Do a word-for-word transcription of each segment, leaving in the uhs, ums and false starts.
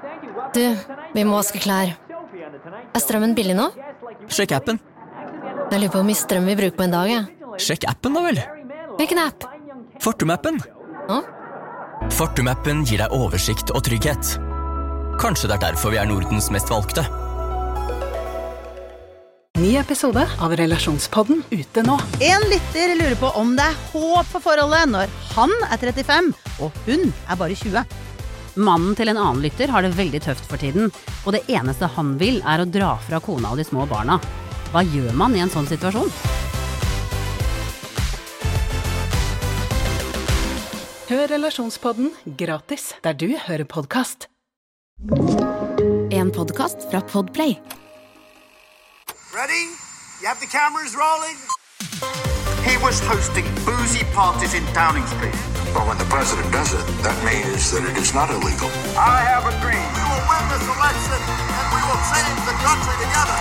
Du, vi må vaske klær. Er strømmen billig nå? Sjekk appen. Jeg lurer på hvor mye strøm vi bruker på en dag, ja. Sjekk appen da vel. Hvilken app? Fortum-appen. Hå? Fortum-appen gir deg oversikt og trygghet. Kanskje det er derfor vi er Nordens mest valgte. Ny episode av Relasjonspodden ute nå. En lytter lurer på om det er håp for forholdet når han er trettifem og hun er bare tjue. Mannen til en annen lytter har det veldig tøft for tiden, og det eneste han vil er å dra fra kona og de små barna. Hva gjør man i en sånn situasjon? Hør Relasjonspodden gratis der du hører podcast. En podcast fra Podplay. Ready? You have the cameras rolling? He was hosting boozy parties in Downing Street. But when the president does it, that means that it is not illegal. I have a dream. We will win this election and we will save the country together.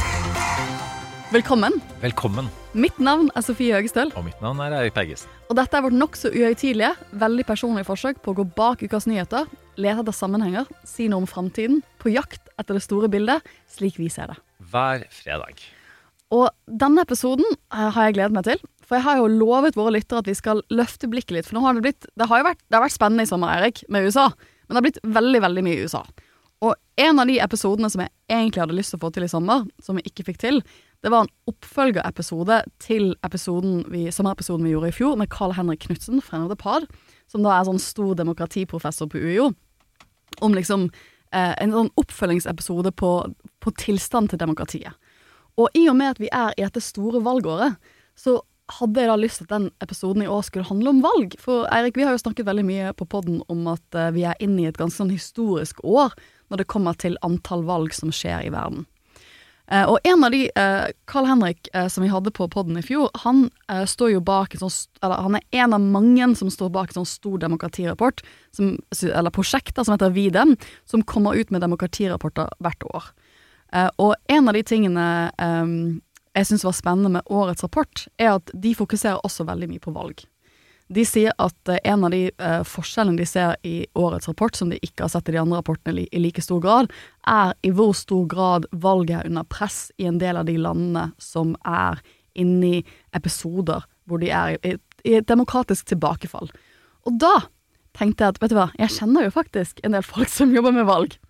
Velkommen. Velkommen. Mitt navn er Sofie Høgestøl. Og mitt navn er Eirik Bergesen. Og dette er vårt nok så uhøytidelige, veldig personlige forsøk på å gå bak ukas nyheter, lete etter sammenhenger, si noe om fremtiden, på jakt etter det store bildet, slik vi ser det. Hver fredag. Og denne episoden har jeg gledet meg til, for jeg har jo lovet våre lyttere at vi skal løfte blikket litt, for nå har det blitt, det har jo vært, det har vært spennende i sommer, Eirik, med U S A, men det har blitt veldig, veldig mye i U S A. Og en av de episodene som jeg egentlig hadde lyst til å få til i sommer, som jeg ikke fikk til, det var en oppfølgerepisode til episoden vi, sommerepisoden vi gjorde i fjor, med Carl Henrik Knudsen, friend of the pod, som da er sånn stor demokratiprofessor på U I O, om liksom eh, en sånn oppfølgingsepisode på, på tilstand til demokratiet. Og i og med at vi er i dette store valgåret, så hadde jeg da lyst til at den episoden i år skulle handle om valg. For Eirik, vi har jo snakket veldig mye på podden om at uh, vi er inne i et ganske sånn historisk år når det kommer til antall valg som skjer i verden. Uh, og en av de, uh, Carl Henrik, uh, som vi hadde på podden i fjor, han uh, står jo bak en sånn, eller han er en av mange som står bak en sånn stor demokratirapport, som, eller prosjekter som heter VIDEM, som kommer ut med demokratirapporter hvert år. Uh, og en av de tingene um, jeg synes var spennende med årets rapport, er at de fokuserer også veldig mye på valg. De sier at uh, en av de uh, forskjellene de ser i årets rapport, som de ikke har sett i de andre rapportene li- i like stor grad, er i hvor stor grad valget er under press i en del av de landene som er inne i episoder hvor de er i, i et demokratisk tilbakefall. Og da tenkte jeg at, vet du hva, jeg kjenner jo faktisk en del folk som jobber med valg.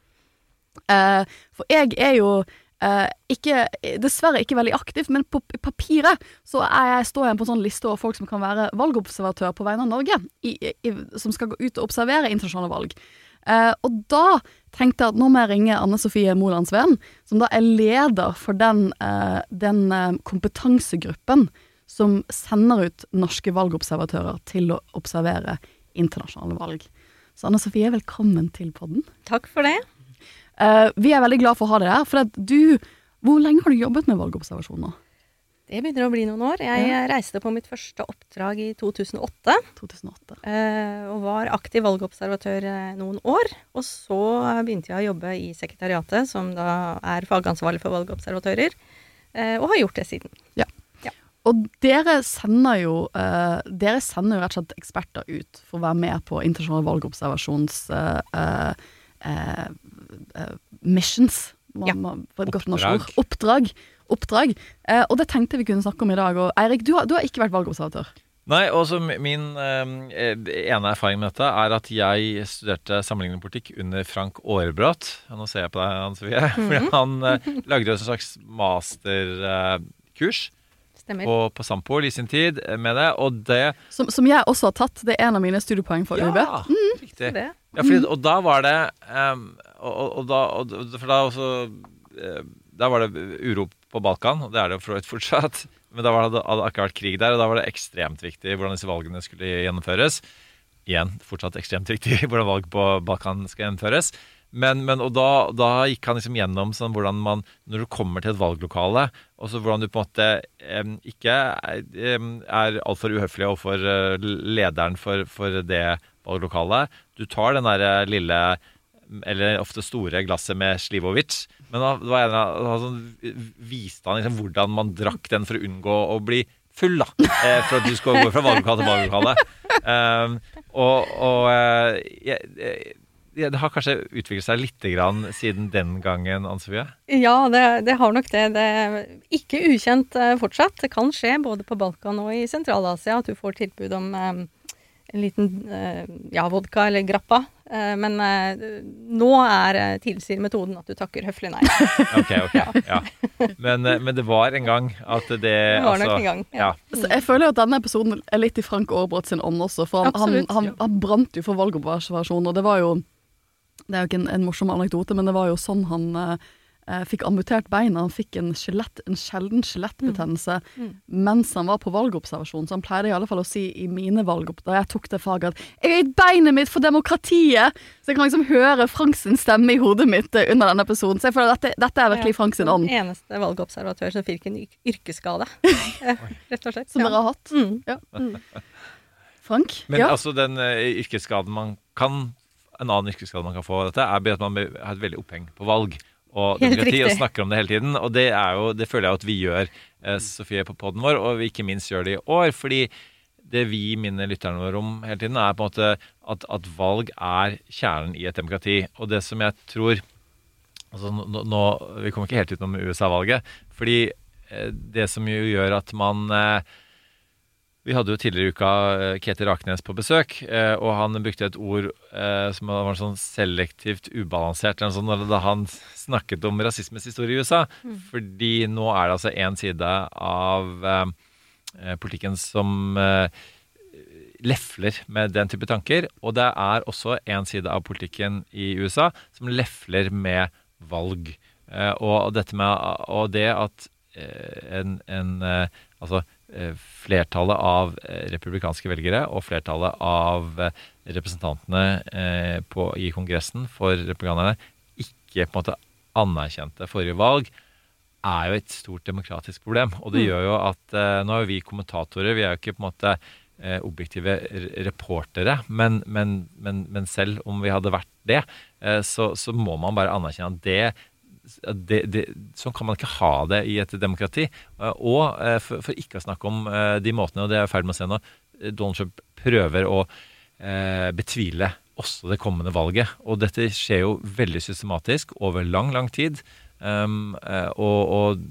Uh, for jeg er jo uh, ikke, dessverre ikke veldig aktiv, men på papiret så er jeg, står jeg på en sånn liste over folk som kan være valgobservatør på vegne av Norge, i, i, som skal gå ut og observere internasjonale valg. Uh, og da tenkte jeg at nå må jeg ringe Anne Sofie Molandsveen, som da er leder for den, uh, den uh, kompetansegruppen som sender ut norske valgobservatører til å observere internasjonale valg. Så Anne Sofie, velkommen til podden. Takk for det. Uh, vi er veldig glad for å ha det der, for at du, hvor lenge har du jobbet med valgobservasjoner? Det begynner å bli noen år. Jeg ja. reiste på mitt første oppdrag i to tusen og åtte. to tusen og åtte. Uh, og var aktiv valgobservatør noen år. Og så begynte jeg å jobbe i sekretariatet, som da er fagansvarlig for valgobservatører, uh, og har gjort det siden. Ja. ja. Og dere sender jo, uh, dere sender jo rett og slett eksperter ut for å være med på internasjonale valgobservasjons uh, uh, Uh, uh, missions ja. på et godt norsk ord. Oppdrag, oppdrag. Uh, og det tenkte vi kunne snakke om i dag. Og Eirik, du har, du har ikke vært valgobservatør. Nei, også min um, ene erfaring med dette er at jeg studerte sammenlignende politikk under Frank Aarebrot. Nå ser jeg på deg, Anne Sofie, mm-hmm. fordi han uh, lagde en slags masterkurs uh, på, på Sampool i sin tid med det, og det som, som jeg også har tatt, det er en av mine studiepoeng for ja, U B. Ja, mm. riktig. Ja, fordi, og da var det um, og, og, og da og, for da også uh, da var det uro på Balkan, og det er det jo for et fortsatt, men da var det, hadde det ikke vært krig der, og da var det ekstremt viktig hvordan disse valgene skulle gjennomføres. Igjen, fortsatt ekstremt viktig hvordan valg på Balkan skal gjennomføres. Men, men og da, da gikk han liksom gjennom sånn hvordan man, når du kommer til et valglokale, og så hvordan du på en måte um, ikke er, um, er alt for uhøflig overfor uh, lederen for, for det valglokalet. Du tar den der lille, eller ofte store glasset med Slivovic, men da, det var en av, sånn, viste han liksom hvordan man drakk den for å unngå å bli full da, eh, for at du skal gå fra valglokale til valglokale. Um, og og uh, jeg, det har kanskje utviklet seg litt grann siden den gangen, Anne-Sofie? Ja, det, det har nok det. Det er ikke ukjent uh, fortsatt. Det kan skje både på Balkan og i Sentral-Asia at du får tilbud om um, en liten uh, ja, vodka eller grappa. Uh, men uh, nå er uh, tilsier metoden at du takker høflig nei. Ok, ok. Ja. Ja. Men, uh, men det var en gang at det... Det var altså, nok en gang, ja. ja. Så jeg føler at denne episoden er litt i Frank Aarebrot sin ånd også, for han, han, han, han brant jo for valgobservasjon, og det var jo det er jo ikke en, en morsom anekdote, men det var jo sånn han eh, fikk amputert beina. Han fikk en, skjelett, en sjelden skjelettbetennelse mm. Mm. mens han var på valgobservasjon. Så han pleide i alle fall å si i mine valgopp, da jeg tok det faget, at jeg har gitt beinet mitt for demokratiet! Så jeg kan liksom høre Franks stemme i hodet mitt under denne episoden. Så jeg føler at dette, dette er virkelig ja, Franks ånd. Den eneste valgobservatør som fikk en yrkesskade. Rett og slett. Som ja. dere har hatt. Mm. Ja. Mm. Frank? Men ja. altså den uh, yrkesskaden man kan en annen yrkesskade man kan få av dette, er at man har et veldig oppheng på valg og demokrati, og snakker om det hele tiden. Og det, er jo, det føler jeg at vi gjør, eh, Sofie, på podden vår, og vi ikke minst gjør det i år, fordi det vi minner lytterne våre om hele tiden, er på en måte at, at valg er kjernen i et demokrati. Og det som jeg tror, altså nå, nå vi kommer ikke helt utenom U S A-valget, fordi eh, det som jo gjør at man... Eh, Vi hadde jo tidligere i uka Ketil Raknes på besøk, og han brukte et ord eh, som var sånn selektivt ubalansert, sånn, da han snakket om rasismes historie i U S A. Mm. Fordi nå er det altså en side av eh, politikken som eh, lefler med den type tanker, og det er også en side av politikken i U S A som lefler med valg. Eh, og dette med og det at eh, en, en eh, altså flertallet av republikanske velgere og flertallet av representantene på, i kongressen for republikanerne ikke på en måte anerkjente forrige valg, er jo et stort demokratisk problem. Og det mm. gjør jo at nå er jo vi kommentatorer, vi er jo ikke på en måte objektive reportere, men, men, men, men selv om vi hadde vært det, så, så må man bare anerkjenne at det Det, det, sånn kan man ikke ha det i et demokrati, og for, for ikke å snakke om de måtene, og det er jeg ferdig med å se nå, Donald Trump prøver å eh, betvile også det kommende valget, og dette skjer jo veldig systematisk over lang, lang tid, um, og,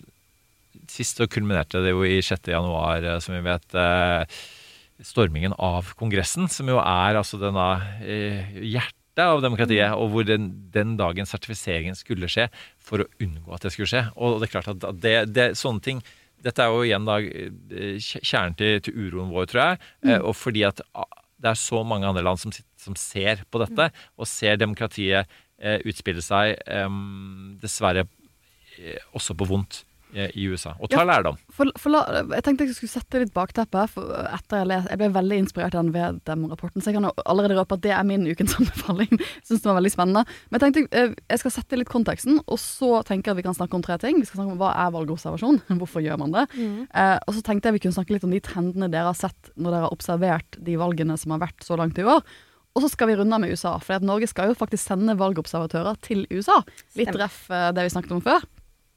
og sist så kulminerte det jo i sjette januar, som vi vet, eh, stormingen av kongressen, som jo er altså denne eh, hjert av demokratiet, og hvor den, den dagen sertifiseringen skulle skje for å unngå at det skulle skje. Og det er klart at det, det sånne ting, dette er jo igjen da kjernen til, til uroen vår, tror jeg, mm. og fordi at det er så mange andre land som, som ser på dette, og ser demokratiet eh, utspille seg eh, dessverre eh, også på vondt i U S A, og ta ja, lærdom. For, for la, jeg tenkte jeg skulle sette litt bakteppe, for etter jeg les, jeg ble veldig inspirert av den V-dem-rapporten, så jeg kan jo allerede røpe at det er min ukens anbefaling. Jeg synes det var veldig spennende. Men jeg tenkte jeg skal sette litt konteksten, og så tenker jeg at vi kan snakke om tre ting. Vi skal snakke om hva er valgobservasjon, hvorfor gjør man det? Mm. Eh, og så tenkte jeg vi kunne snakke litt om de trendene dere har sett når dere har observert de valgene som har vært så langt i år. Og så skal vi runde med U S A, for at Norge skal jo faktisk sende valgobservatører til U S A. Litt ref det vi snakket om før.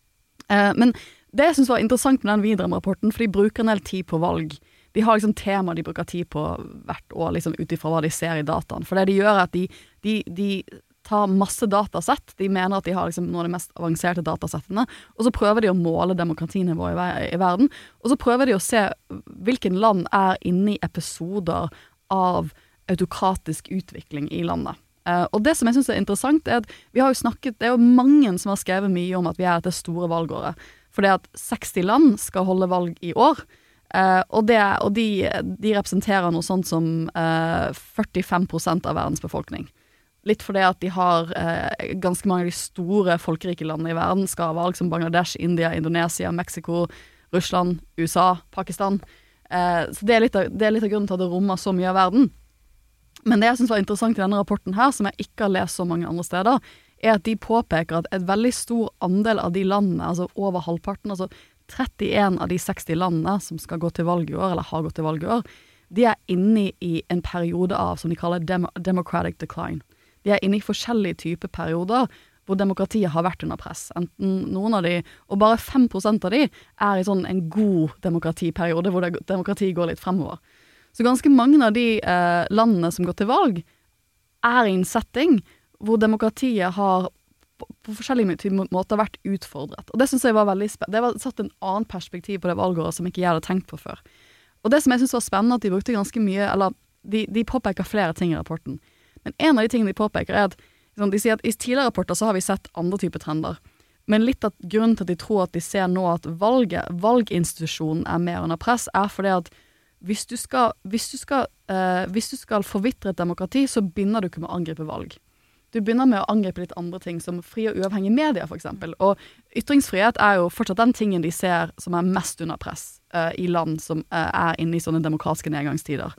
Uh, men det jeg synes var interessant med den Vidrem-rapporten, for de bruker en del tid på valg. De har liksom tema de bruker tid på hvert år, liksom utifra hva de ser i dataen. For det de gjør er at de, de, de tar masse datasett, de mener at de har liksom noen av de mest avanserte datasettene, og så prøver de å måle demokratinivået i, i verden, og så prøver de å se hvilken land er inne i episoder av autokratisk utvikling i landet. Uh, og det som jeg synes er interessant er at vi har jo snakket, det er jo mange som har skrevet mye om at vi er etter store valgåret, fordi at seksti land skal holde valg i år, uh, og, det, og de, de representerer noe sånt som uh, førtifem prosent av verdens befolkning. Litt fordi at de har uh, ganske mange av de store folkerike landene i verden skal ha valg, som Bangladesh, India, Indonesia, Mexico, Russland, U S A, Pakistan. Uh, så det er, litt av, det er litt av grunnen til at det rommer så mye av verden. Men det jeg synes var interessant i denne rapporten her, som jeg ikke har lest så mange andre steder, er at de påpeker at et veldig stor andel av de landene, altså over halvparten, altså trettien av de seksti landene som skal gå til valg i år, eller har gått til valg i år, de er inne i en periode av, som de kaller dem- democratic decline. De er inne i forskjellige typer perioder hvor demokratiet har vært under press. Enten noen av de, og bare fem prosent av de, er i sånn en god demokratiperiode, hvor det, demokratiet går litt fremover. Så ganske mange av de eh, landene som går til valg er i en setting hvor demokratiet har på, på forskjellige måter vært utfordret. Og det synes jeg var veldig spennende. Det var satt en annen perspektiv på det valgåret som ikke jeg hadde tenkt på før. Og det som jeg synes var spennende, at de brukte ganske mye, eller de, de påpeker flere ting i rapporten. Men en av de tingene de påpeker er at liksom, de sier at i tidligere rapporter så har vi sett andre typer trender. Men litt av grunnen til at de tror at de ser nå at valget, valginstitusjonen er mer under press, er fordi at hvis du skal, hvis du skal, eh, hvis du skal forvitre et demokrati, så begynner du ikke med å angripe valg. Du begynner med å angripe litt andre ting, som fri og uavhengig media for eksempel. Og ytringsfrihet er jo fortsatt den tingen de ser som er mest under press eh, i land som eh, er inne i sånne demokratiske nedgangstider.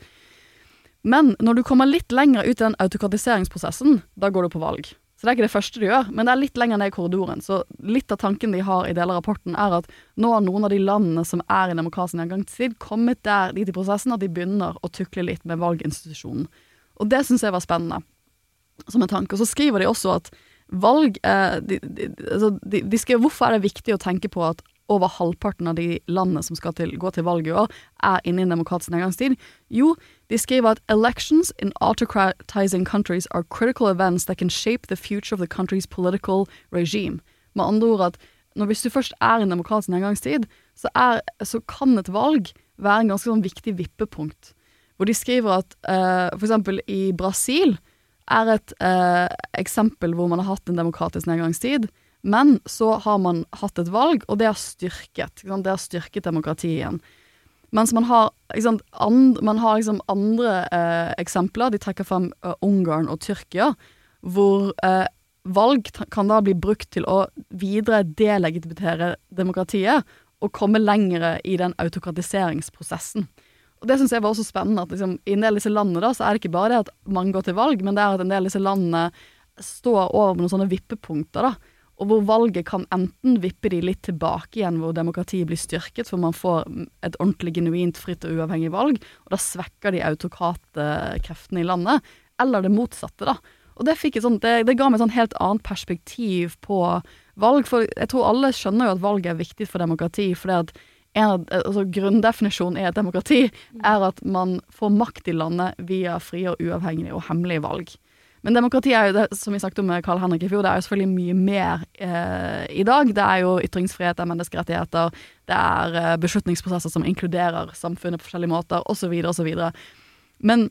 Men når du kommer litt lenger ut i den autokratiseringsprosessen, da går du på valg. Så det er ikke det første du gjør, men det er litt lenger ned i korridoren. Så litt av tanken de har i deler av rapporten er at nå har noen av de landene som er i demokratisk nedgangstid kommet der dit i prosessen at de begynner å tukle litt med valginstitusjonen. Og det synes jeg var spennende som en tanke. Og så skriver de også at valg, eh, de, de, altså de, de skriver hvorfor er det viktig å tenke på at over halvparten av de landene som skal til, gå til valg i år er inne i en demokratisk nedgangstid. Jo, de skriver at elections in autocratizing countries are critical events that can shape the future of the country's political regime. Med andre ord at når, hvis du først er i en demokratisk nedgangstid, så, er, så kan et valg være en ganske sånn viktig vippepunkt. Hvor de skriver at uh, for eksempel i Brasil er et uh, eksempel hvor man har hatt en demokratisk nedgangstid, men så har man hatt et valg, og det har styrket, ikke sant? Det har styrket demokratiet igjen. Mens man har, ikke sant, and, man har liksom andre eh, eksempler, de trekker frem uh, Ungarn og Tyrkia, hvor eh, valg kan da bli brukt til å videre delegitimere demokratiet, og komme lengre i den autokratiseringsprosessen. Og det synes jeg var også spennende, at liksom, i en del av disse landene da, så er det ikke bare det at man går til valg, men det er at en del av disse landene står over med noen sånne vippepunkter da, og hvor valget kan enten vippe de litt tilbake igjen, hvor demokratiet blir styrket, for man får et ordentlig genuint, fritt og uavhengig valg, og da svekker de autokrate kreftene i landet, eller det motsatte da. Og det, fikk et sånt, det, det ga meg et sånt helt annet perspektiv på valg, for jeg tror alle skjønner jo at valget er viktig for demokrati, for at en, altså grunndefinisjonen i et demokrati er at man får makt i landet via frie og uavhengige og hemmelige valg. Men demokrati er jo det, som vi snakket om med Karl Henrik i fjor, det er jo selvfølgelig mye mer eh, i dag. Det er jo ytringsfrihet, det er menneskerettigheter, det er eh, beslutningsprosesser som inkluderer samfunnet på forskjellige måter, og så videre, og så videre. Men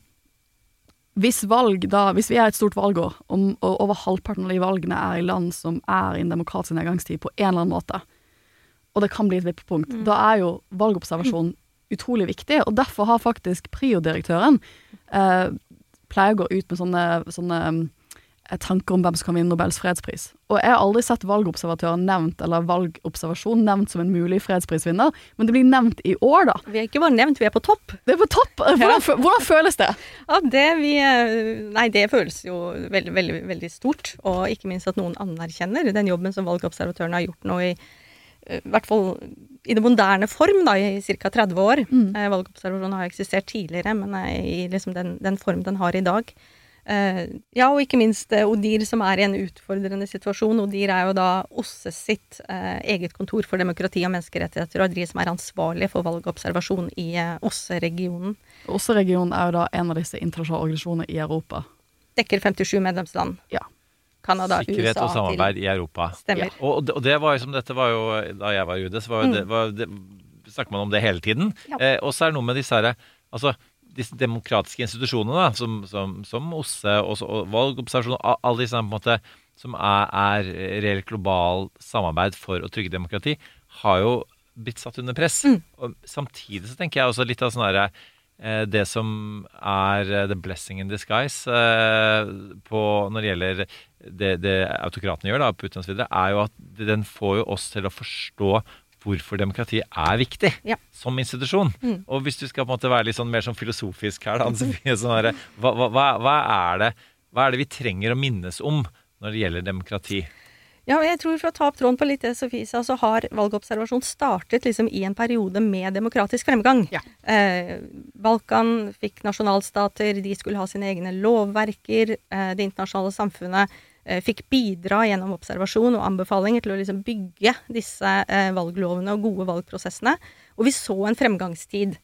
hvis valg da, hvis vi er et stort valgår, om, og over halvparten av de valgene er i land som er i en demokratisk nedgangstid på en eller annen måte, og det kan bli et vippepunkt, mm. da er jo valgobservasjon utrolig viktig, og derfor har faktisk Prio-direktøren eh, pleier å gå ut med sånne, sånne eh, tanker om hvem som kan vinne Nobels fredspris. Og jeg har aldri sett valgobservatør nevnt, eller valgobservasjon nevnt som en mulig fredsprisvinner, men det blir nevnt i år da. Vi er ikke bare nevnt, vi er på topp. Det er på topp! Hvordan, ja. hvordan føles det? Ja, det, vi, nei, det føles jo veldig, veldig, veldig stort, og ikke minst at noen anerkjenner den jobben som valgobservatørene har gjort nå i i hvert fall i det moderne form da, i cirka tretti år. Mm. Eh, valgobservasjonen har eksistert tidligere, men i liksom den, den form den har i dag. Eh, ja, og ikke minst eh, ODIHR som er i en utfordrende situasjon. ODIHR er jo da O S S E sitt eh, eget kontor for demokrati og menneskerettigheter, og de som er ansvarlige for valgobservasjon i eh, O S S E-regionen. O S S E-regionen er jo da en av disse internasjonale organisasjoner i Europa. Dekker femtisju medlemsland. Ja. Kanada, Sikkerhet U S A og samarbeid til. I Europa. Stemmer. Ja. Og, det, og det var jo som dette var jo, da jeg var i U D, så var jo mm. det, var, det, snakker man om det hele tiden. Ja. Eh, og så er det noe med disse her, altså disse demokratiske institusjonene da, som, som, som O S S E og, og valgobservasjon, alle disse på en måte, som er, er reelt global samarbeid for å trygge demokrati, har jo blitt satt under press. Mm. Og samtidig så tenker jeg også litt av sånn her, eh, det som er the blessing in disguise eh, på, når det gjelder det, det autokratene gjør da, Putin og så videre, er jo at den får jo oss til å forstå hvorfor demokratiet er viktig ja. Som institusjon. Mm. Og hvis du skal på en måte være litt sånn, mer sånn filosofisk her, da, sånn her hva, hva, hva, er det, hva er det vi trenger å minnes om når det gjelder demokrati? Ja, jeg tror for å ta opp tråden på litt det Sofie sa, så har valgobservasjon startet liksom i en periode med demokratisk fremgang. Ja. Eh, Balkan fikk nasjonalstater, de skulle ha sine egne lovverker, eh, det internasjonale samfunnet eh, fikk bidra gjennom observasjon og anbefalinger til å liksom bygge disse eh, valglovene og gode valgprosessene. Og vi så en fremgangstid.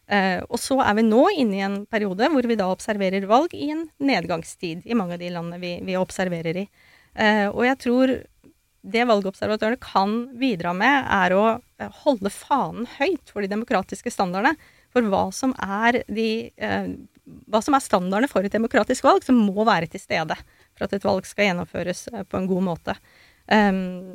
Uh, og så er vi nå inne i en periode hvor vi da observerer valg i en nedgangstid i mange av de landene vi, vi observerer i. Uh, og jeg tror det valgobservatørene kan bidra med er å holde fanen høyt for de demokratiske standardene, for hva som er, de, uh, hva som er standardene for et demokratisk valg som må være til stede for at et valg skal gjennomføres uh, på en god måte. Um,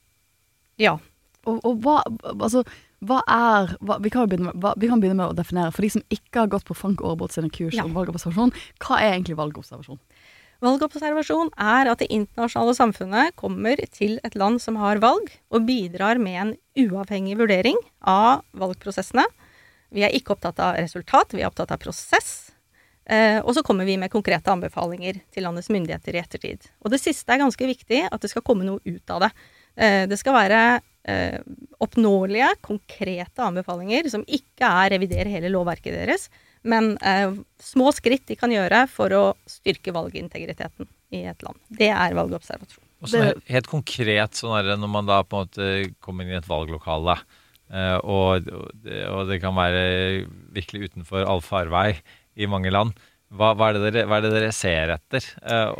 ja. Og, og hva, altså... Hva er, hva, vi, kan begynne med, hva, vi kan begynne med å definere, for de som ikke har gått på Frank Aarebrot sine kurs ja. om valgobservasjon, hva er egentlig valgobservasjon? Valgobservasjon er at det internasjonale samfunnet kommer til et land som har valg, og bidrar med en uavhengig vurdering av valgprosessene. Vi er ikke opptatt av resultat, vi er opptatt av prosess, eh, og så kommer vi med konkrete anbefalinger til landets myndigheter i ettertid. Og det siste er ganske viktig, at det skal komme noe ut av det. Eh, det skal være Uh, oppnåelige, konkrete anbefalinger som ikke er revidere hele lovverket deres, men uh, små skritt de kan gjøre for å styrke valgintegriteten i et land. Det er valgobservasjon. Og så helt, helt konkret, sånn er det når man da på en måte kommer inn i et valglokale, uh, og, og, det, og det kan være virkelig utenfor all farvei i mange land. Hva, hva, er, det dere, hva er det dere ser etter? Uh,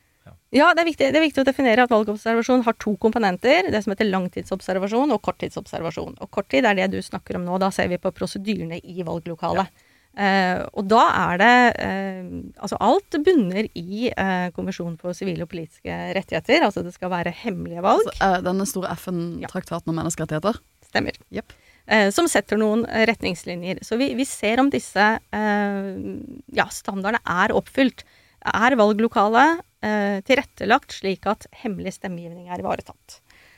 Ja, det er, viktig, det er viktig å definere at valgobservasjon har to komponenter, det som heter langtidsobservasjon og korttidsobservasjon. Og korttid er det du snakker om nå, da ser vi på prosedyrene i valglokalet. Ja. Eh, og da er det, eh, altså alt bunner i eh, konvensjonen for sivile og politiske rettigheter, altså det skal være hemmelige valg. Altså, eh, denne store F N-traktaten om menneskerettigheter? Stemmer. Yep. Eh, som setter noen retningslinjer. Så vi, vi ser om disse eh, ja, standardene er oppfylt. Er valglokalet eh, tilrettelagt slik at hemmelig stemmegivning er ivaretatt.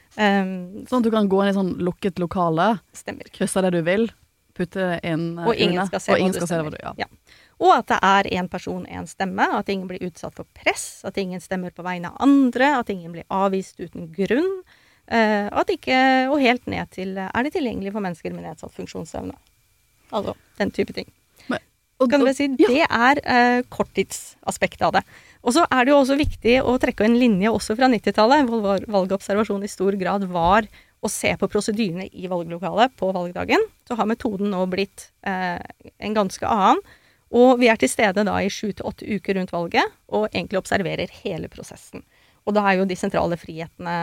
Um, sånn at du kan gå inn i sånn lukket lokale, stemmer. Krysse det du vil, putte inn uh, og ingen skal se, og ingen hva, skal se hva du ja. ja. Og at det er en person, en stemme, at ingen blir utsatt for press, at ingen stemmer på vegne av andre, at ingen blir avvist uten grunn, uh, at ikke, og helt ned til, er det tilgjengelig for mennesker med nedsatt funksjonsevne? Altså, den type ting. Og, kan du vel si, ja. Det er eh, korttidsaspektet av det. Og så er det jo også viktig å trekke en linje også fra nittitallet, hvor valgobservasjon i stor grad var å se på prosedyrene i valglokalet på valgdagen. Så har metoden nå blitt eh, en ganske annen, og vi er til stede da i sju til åtte uker rundt valget, og egentlig observerer hele prosessen. Og da er jo de sentrale frihetene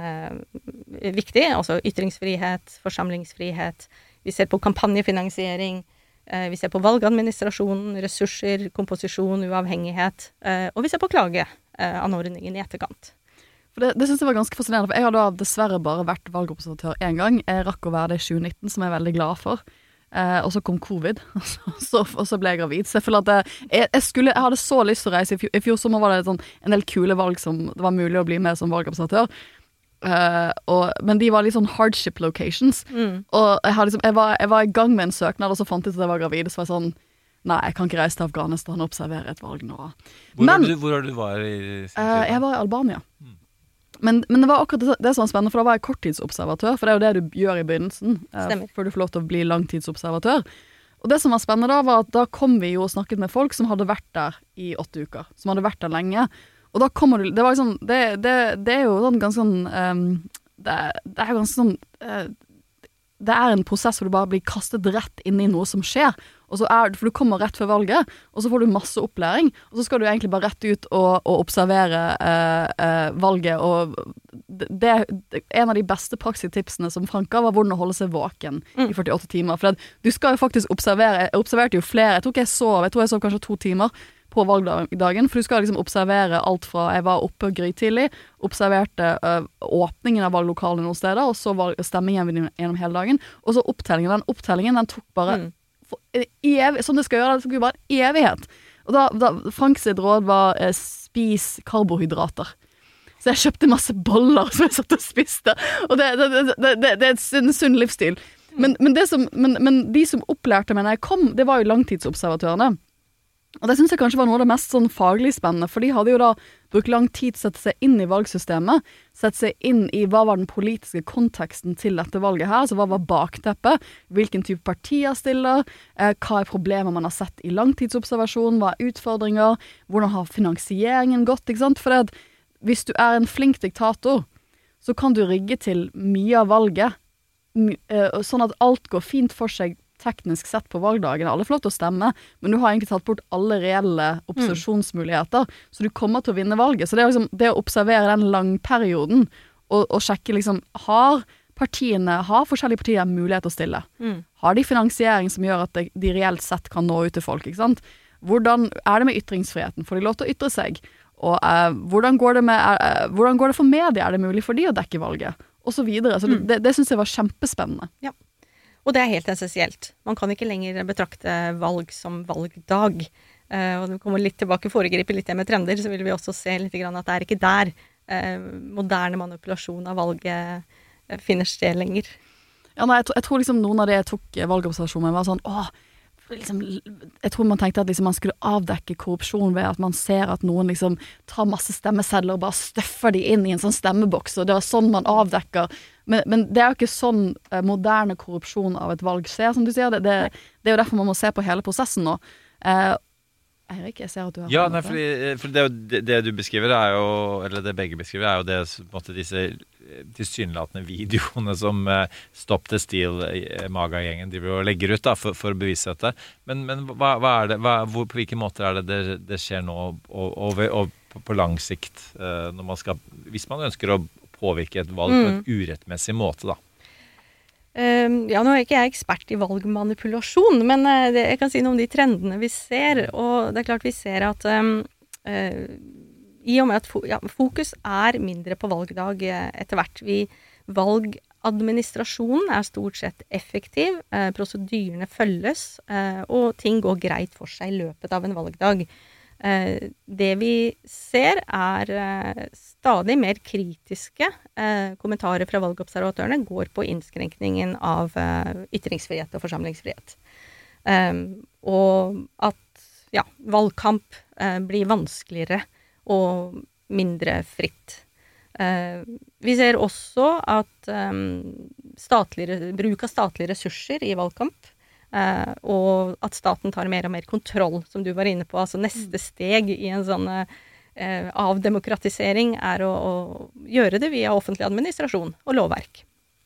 eh, viktig, altså ytringsfrihet, forsamlingsfrihet, vi ser på kampanjefinansiering, vi ser på valgadministrasjon, ressurser, komposisjon, uavhengighet, og vi ser på klageanordningen i etterkant. For det, det synes jeg var ganske fascinerende, for jeg har da dessverre bare vært valgobservatør en gang. Jeg rakk å være det i tjue nitten, som jeg er veldig glad for. Eh, og så kom covid, og så, og så ble jeg gravid. Så jeg føler at jeg, jeg, skulle, jeg hadde så lyst til å reise. I fjor, i fjor sommer var det sånn, en del kule valg som det var mulig å bli med som valgobservatør. Uh, og, men de var litt sånn hardship locations mm. og jeg, har liksom, jeg, var, jeg var i gang med en søknad, og så fant jeg ut at jeg var gravid, så var jeg sånn, nei, jeg kan ikke reise til Afghanistan og observere et valg nå. Hvor men, var du, hvor var du var i uh, jeg var i Albania. mm. men, men det var akkurat det, det som var spennende, for da var jeg korttidsobservatør, for det er jo det du gjør i begynnelsen uh, før du får lov til å bli langtidsobservatør. Og det som var spennende da, var at da kom vi jo og snakket med folk som hadde vært der i åtte uker, som hadde vært der lenge. Og da kommer du, det var liksom, det, det, det er jo sånn ganske sånn, um, det, det er jo ganske sånn, uh, det er en prosess hvor du bare blir kastet rett inn i noe som skjer, og så er, for du kommer rett før valget, og så får du masse opplæring, og så skal du egentlig bare rett ut og, og observere uh, uh, valget, og det, det, en av de beste praksistipsene som Frank ga var hvordan å holde seg våken mm. i førtiåtte timer, for at du skal jo faktisk observere, jeg observerte jo flere, jeg tror ikke jeg sov, jeg tror jeg sov kanskje to timer, på valgdagen, for du skal liksom observere alt fra, jeg var oppe grytidlig, observerte uh, åpningen av valglokalet noen steder, og så valg, stemme igjen gjennom hele dagen, og så opptellingen, den opptellingen, den tok bare, mm. for, evig, som det skal gjøre, det tok jo bare en evighet. Og da, da Frank sitt råd var uh, spis karbohydrater. Så jeg kjøpte masse boller som jeg satt og spiste, og det, det, det, det, det er en sunn livsstil. Men, men, det som, men, men de som opplærte meg når jeg kom, det var jo langtidsobservatørene. Og det synes jeg kanskje var noe av det mest sånn faglig spennende, for de hadde jo da brukt lang tid til å sette seg inn i valgsystemet, sette seg inn i hva var den politiske konteksten til dette valget her, altså hva var bakteppet, hvilken type partier stiller, eh, hva er problemer man har sett i langtidsobservasjon, hva er utfordringer, hvordan har finansieringen gått, ikke sant? For det, hvis du er en flink diktator, så kan du rigge til mye av valget, my, eh, sånn at alt går fint for seg teknisk sett på valgdagen. Alle får lov til å stemme, men du har egentlig tatt bort alle reelle opposisjonsmuligheter, mm. så du kommer til å vinne valget. Så det er liksom det å observere den langperioden, og, og sjekke liksom, har partiene, har forskjellige partier mulighet til å stille? Mm. Har de finansiering som gjør at de, de reelt sett kan nå ut til folk, ikke sant? Hvordan er det med ytringsfriheten? Får de lov til å ytre seg? Og eh, hvordan, går det med, eh, hvordan går det for media? Er det mulig for de å dekke valget? Og så videre. Så mm. det, det synes jeg var kjempespennende. Ja, og det er helt essensielt. Man kan ikke lenger betrakte valg som valgdag. Eh, og når vi kommer litt tilbake, foregriper litt det med trender, så vil vi også se litt grann at det er ikke der eh, moderne manipulasjon av valget eh, finner sted lenger. Ja, nei, jeg, tror, jeg tror liksom noen av det jeg tok valgobservasjonen var sånn, åh, liksom, jeg tror man tenkte at liksom man skulle avdekke korrupsjon ved at man ser at noen liksom tar masse stemmesedler og bare støffer de inn i en sånn stemmeboks, og det er sånn man avdekker. Men, men det er jo ikke sånn eh, moderne korrupsjon av et valg skjer, som du sier. Det, det, det er jo derfor man må se på hele prosessen nå. Eh, Eirik, jeg ser at du har... Ja, nei, fordi, for det, det, det du beskriver er jo, eller det begge beskriver, er jo det, på en måte, disse tilsynelatende videoene som uh, Stop the Steal uh, Maga-gjengen driver og legger ut da, for, for å bevise dette. Men, men hva, hva er det, hva, hvor, på hvilke måter er det det, det skjer nå, og, og, og på, på lang sikt, uh, når man skal, hvis man ønsker å påvirke et valg mm. på en urettmessig måte da? Um, ja, nå er ikke jeg ekspert i valgmanipulasjon, men uh, det, jeg kan si noe om de trendene vi ser, og det er klart vi ser at um, uh, i og med at fo- ja, fokus er mindre på valgdag uh, etter hvert. Vi, valgadministrasjonen er stort sett effektiv, uh, prosedyrene følges, uh, og ting går greit for seg i løpet av en valgdag. Uh, det vi ser er uh, stadig mer kritiske uh, kommentarer fra valgobservatørene går på innskrenkningen av uh, ytringsfrihet og forsamlingsfrihet. Um, og at ja, valgkamp uh, blir vanskeligere og mindre fritt. Uh, vi ser også at um, statlige, bruk av statlige ressurser i valgkamp Uh, og at staten tar mer og mer kontroll, som du var inne på. Altså neste steg i en sånn uh, avdemokratisering er å, å gjøre det via offentlig administrasjon og lovverk.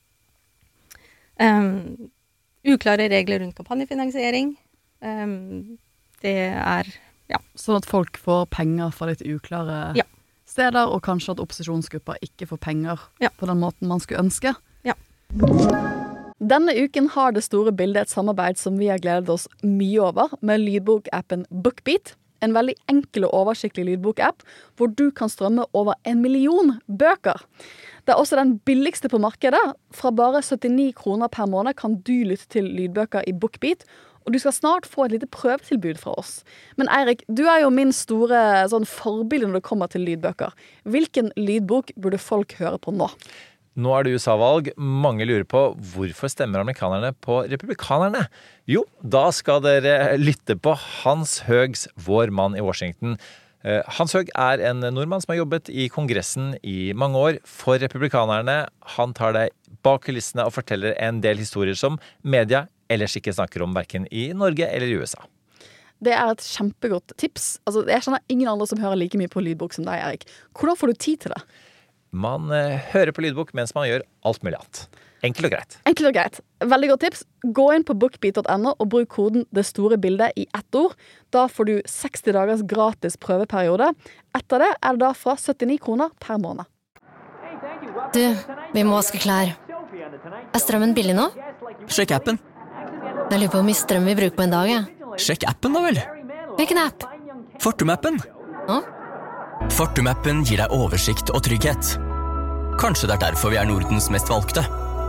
Um, uklare regler rundt kampanjefinansiering. Um, det er, ja. Sånn at folk får penger fra litt uklare ja. steder, og kanskje at opposisjonsgrupper ikke får penger ja. på den måten man skulle ønske. Ja. Denne uken har Det store bildet et samarbeid som vi har gledet oss mye over, med lydbokappen BookBeat. En veldig enkel og oversiktlig lydbokapp, hvor du kan strømme over en million bøker. Det er også den billigste på markedet. Fra bare syttini kroner per måned kan du lytte til lydbøker i BookBeat, og du skal snart få et lite prøvetilbud fra oss. Men Eirik, du er jo min store sånn, forbilde når det kommer til lydbøker. Hvilken lydbok burde folk høre på nå? Nå er det U S A-valg. Mange lurer på hvorfor stemmer amerikanerne på republikanerne? Jo, da skal dere lytte på Hans Høgs, vår mann i Washington. Hans Høg er en nordmann som har jobbet i kongressen i mange år for republikanerne. Han tar deg bak kulissene og forteller en del historier som media ellers ikke snakker om, hverken i Norge eller i U S A. Det er et kjempegodt tips. Altså, jeg kjenner ingen andre som hører like mye på lydbok som deg, Erik. Hvordan får du tid til det? Man uh, hører på lydbok mens man gjør alt mulig annet. Enkelt og greit. Enkelt og greit. Veldig godt tips. Gå inn på bookbeat punktum no og bruk koden Det store bildet i ett ord. Da får du seksti dagers gratis prøveperiode. Etter det er det da fra syttini kroner per måned. Du, vi må vaske klær. Er strømmen billig nå? Sjekk appen. Jeg lurer på hvor mye strøm vi bruker på en dag, jeg. Sjekk appen da vel. Hvilken app? Fortum-appen. Hå? Fortum-appen gir deg oversikt og trygghet. Kanskje det er derfor vi er Nordens mest valgte.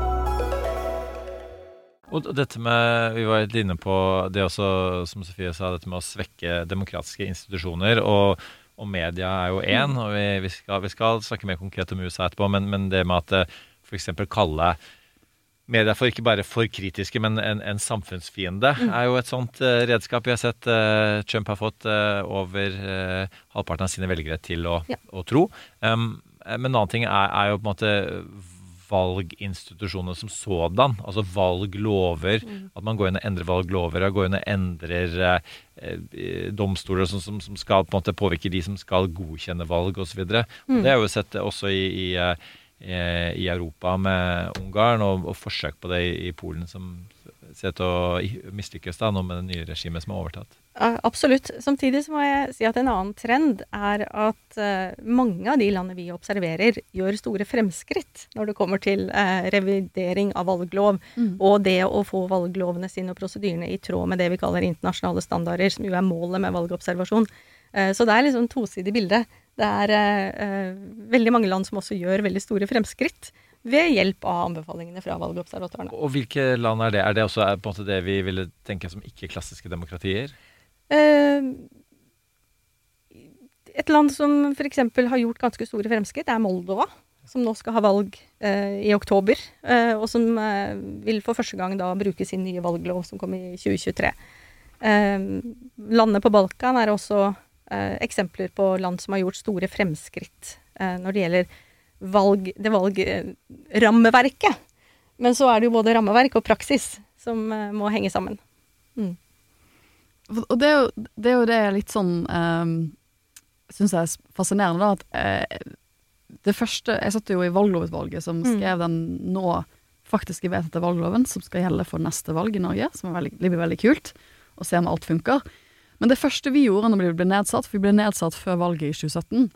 Og dette med, vi var litt inne på det også, som Sofie sa, dette med å svekke demokratiske institusjoner, og, og media er jo en, og vi, vi, skal, vi skal snakke mer konkret om U S A etterpå, men, men det med at for eksempel kalle media for ikke bare for kritiske, men en, en samfunnsfiende, mm. er jo et sånt uh, redskap. Vi har sett uh, Trump har fått uh, over uh, halvparten av sine velgere til å, ja. å tro. Um, men en annen ting er, er jo på en måte valginstitusjoner som sådan, altså valglover, mm. at man går inn og endrer valglover, og går inn og endrer uh, domstoler som, som, som skal på en måte påvirke de som skal godkjenne valg og så videre. Mm. Og det har jo sett også i, i uh, i Europa med Ungarn, og, og forsøk på det i, i Polen som se ut å mislykkes da, nå med det nye regimet som er overtatt. Uh, absolutt. Samtidig så må jeg si at en annen trend er at uh, mange av de landene vi observerer gjør store fremskritt når det kommer til uh, revidering av valglov, mm. og det å få valglovene sine og prosedyrene i tråd med det vi kaller internasjonale standarder, som jo er målet med valgobservasjon. Uh, så det er liksom tosidig bilde. Det er uh, veldig mange land som også gjør veldig store fremskritt ved hjelp av anbefalingene fra valgobservatørene. Og hvilke land er det? Er det også på en måte det vi ville tenke som ikke-klassiske demokratier? Uh, et land som for eksempel har gjort ganske store fremskritt er Moldova, som nå skal ha valg uh, i oktober, uh, og som uh, vil for første gang da bruke sin nye valglov som kommer i tjue tjuetre. Uh, landene på Balkan er også uh, eksempler på land som har gjort store fremskritt uh, når det gjelder valg, det valgrammeverket. Uh, Men så er det jo både rammeverk og praksis som uh, må henge sammen. Mm. Og det er, jo, det er jo det litt sånn um, synes jeg er fascinerende da, at uh, det første, jeg satt jo i valglovutvalget som skrev mm. den nå faktisk vedtatte valgloven som skal gjelde for neste valg i Norge, som er veldig, blir veldig kult å se om alt funker. Men det første vi gjorde når vi ble nedsatt, for vi ble nedsatt før valget i tjue sytten,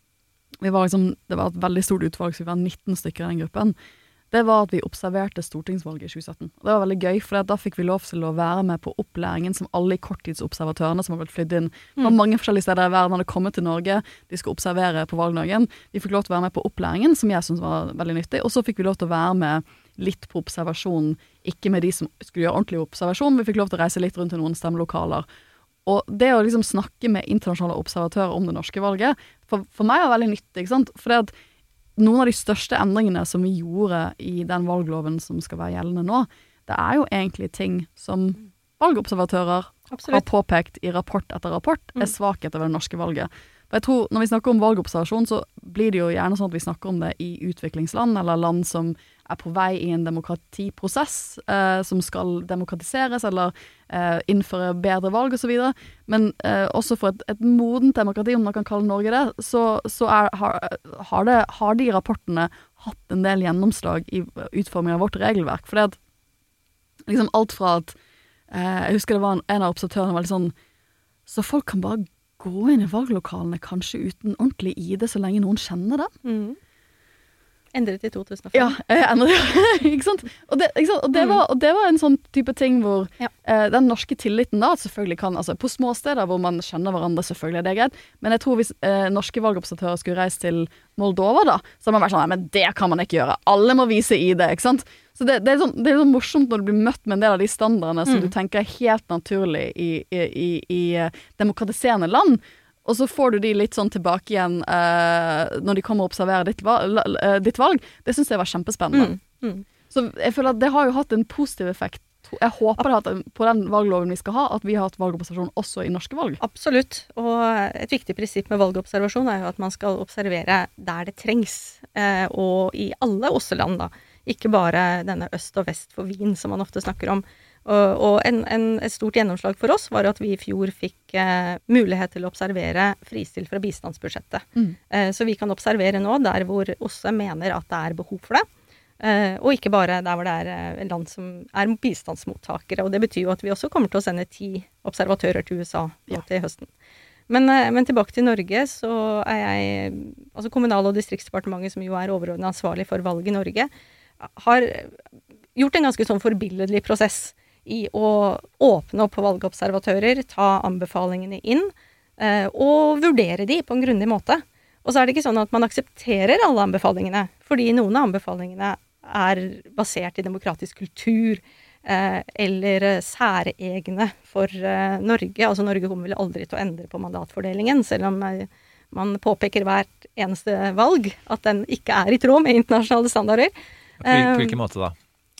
vi var liksom, det var et veldig stort utvalg, så vi var nitten stykker i den gruppen, det var at vi observerte stortingsvalget i tjue sytten. Det var veldig gøy, for da fikk vi lov til å være med på opplæringen som alle korttidsobservatørene som har blitt flyttet inn fra mm. mange forskjellige steder i verden hadde kommet til Norge, de skulle observere på valgdagen. De fikk lov til å være med på opplæringen, som jeg synes var veldig nyttig, og så fikk vi lov til å være med litt på observasjon, ikke med de som skulle gjøre ordentlig observasjon, vi fikk lov til å reise litt rundt til noen stemmelokaler. Og det å liksom snakke med internasjonale observatører om det norske valget, for, for meg var veldig nyttig, ikke sant? For det at noen av de største endringene som vi gjorde i den valgloven som skal være gjeldende nå, det er jo egentlig ting som valgobservatører Absolutt. Har påpekt i rapport etter rapport er svakheter ved det norske valget. For jeg tror, når vi snakker om valgobservasjon, så blir det jo gjerne sånn at vi snakker om det i utviklingsland, eller land som er på vei i en demokratiprosess, eh, som skal demokratiseres, eller eh, innføre bedre valg og så videre. Men eh, også for et, et modent demokrati, om man kan kalle Norge det, så, så er, har, har, det, har de rapportene hatt en del gjennomslag i utformingen av vårt regelverk. For det at liksom alt fra at, eh, jeg husker det var en, en av observatørene var litt sånn, så folk kan bare gå inn i valglokalene kanskje uten ordentlig I D så lenge noen kjenner det. Mm. Endret i to tusen og fem. Ja, jeg endret, ikke sant? Og det, ikke sant? Og, det var, og det var en sånn type ting hvor ja. eh, den norske tilliten da, selvfølgelig kan, altså på små steder hvor man kjenner hverandre, selvfølgelig er det greit, men jeg tror hvis eh, norske valgobservatører skulle reise til Moldova da, så hadde man vært sånn, men det kan man ikke gjøre. Alle må vise I D, ikke sant? Så det, det, er sånn, det er sånn morsomt når du blir møtt med en del av de standardene som mm. du tenker er helt naturlig i, i, i, i demokratiserende land, og så får du de litt sånn tilbake igjen uh, når de kommer og observerer ditt, valg, uh, ditt valg. Det synes jeg var kjempespennende. Mm. Mm. Så jeg føler at det har jo hatt en positiv effekt. Jeg håper det at på den valgloven vi skal ha, at vi har hatt valgobservasjon også i norske valg. Absolutt. Og et viktig prinsipp med valgobservasjon er jo at man skal observere der det trengs, uh, og i alle OSSE-land da. Ikke bare denne øst og vest for Wien som man ofte snakker om. Og, og en, en, et stort gjennomslag for oss var at vi i fjor fikk eh, mulighet til å observere fristilt fra bistandsbudsjettet. Mm. Eh, så vi kan observere nå der hvor OSSE mener at det er behov for det. Eh, og ikke bare der hvor det er eh, land som er bistandsmottakere. Og det betyr jo at vi også kommer til å sende ti observatører til U S A nå til høsten. Men, eh, men tilbake til Norge, så er jeg, altså Kommunal- og distriktsdepartementet, som jo er overordnet ansvarlig for valg i Norge, har gjort en ganske sånn forbilledlig prosess i å åpne opp på valgobservatører, ta anbefalingene inn, eh, og vurdere de på en grundig måte. Og så er det ikke sånn at man aksepterer alle anbefalingene, fordi noen av anbefalingene er basert i demokratisk kultur, eh, eller særegne for eh, Norge. Altså Norge kommer vel aldri til å endre på mandatfordelingen, selv om eh, man påpeker hvert eneste valg at den ikke er i tråd med internasjonale standarder. På, på hvilken måte da?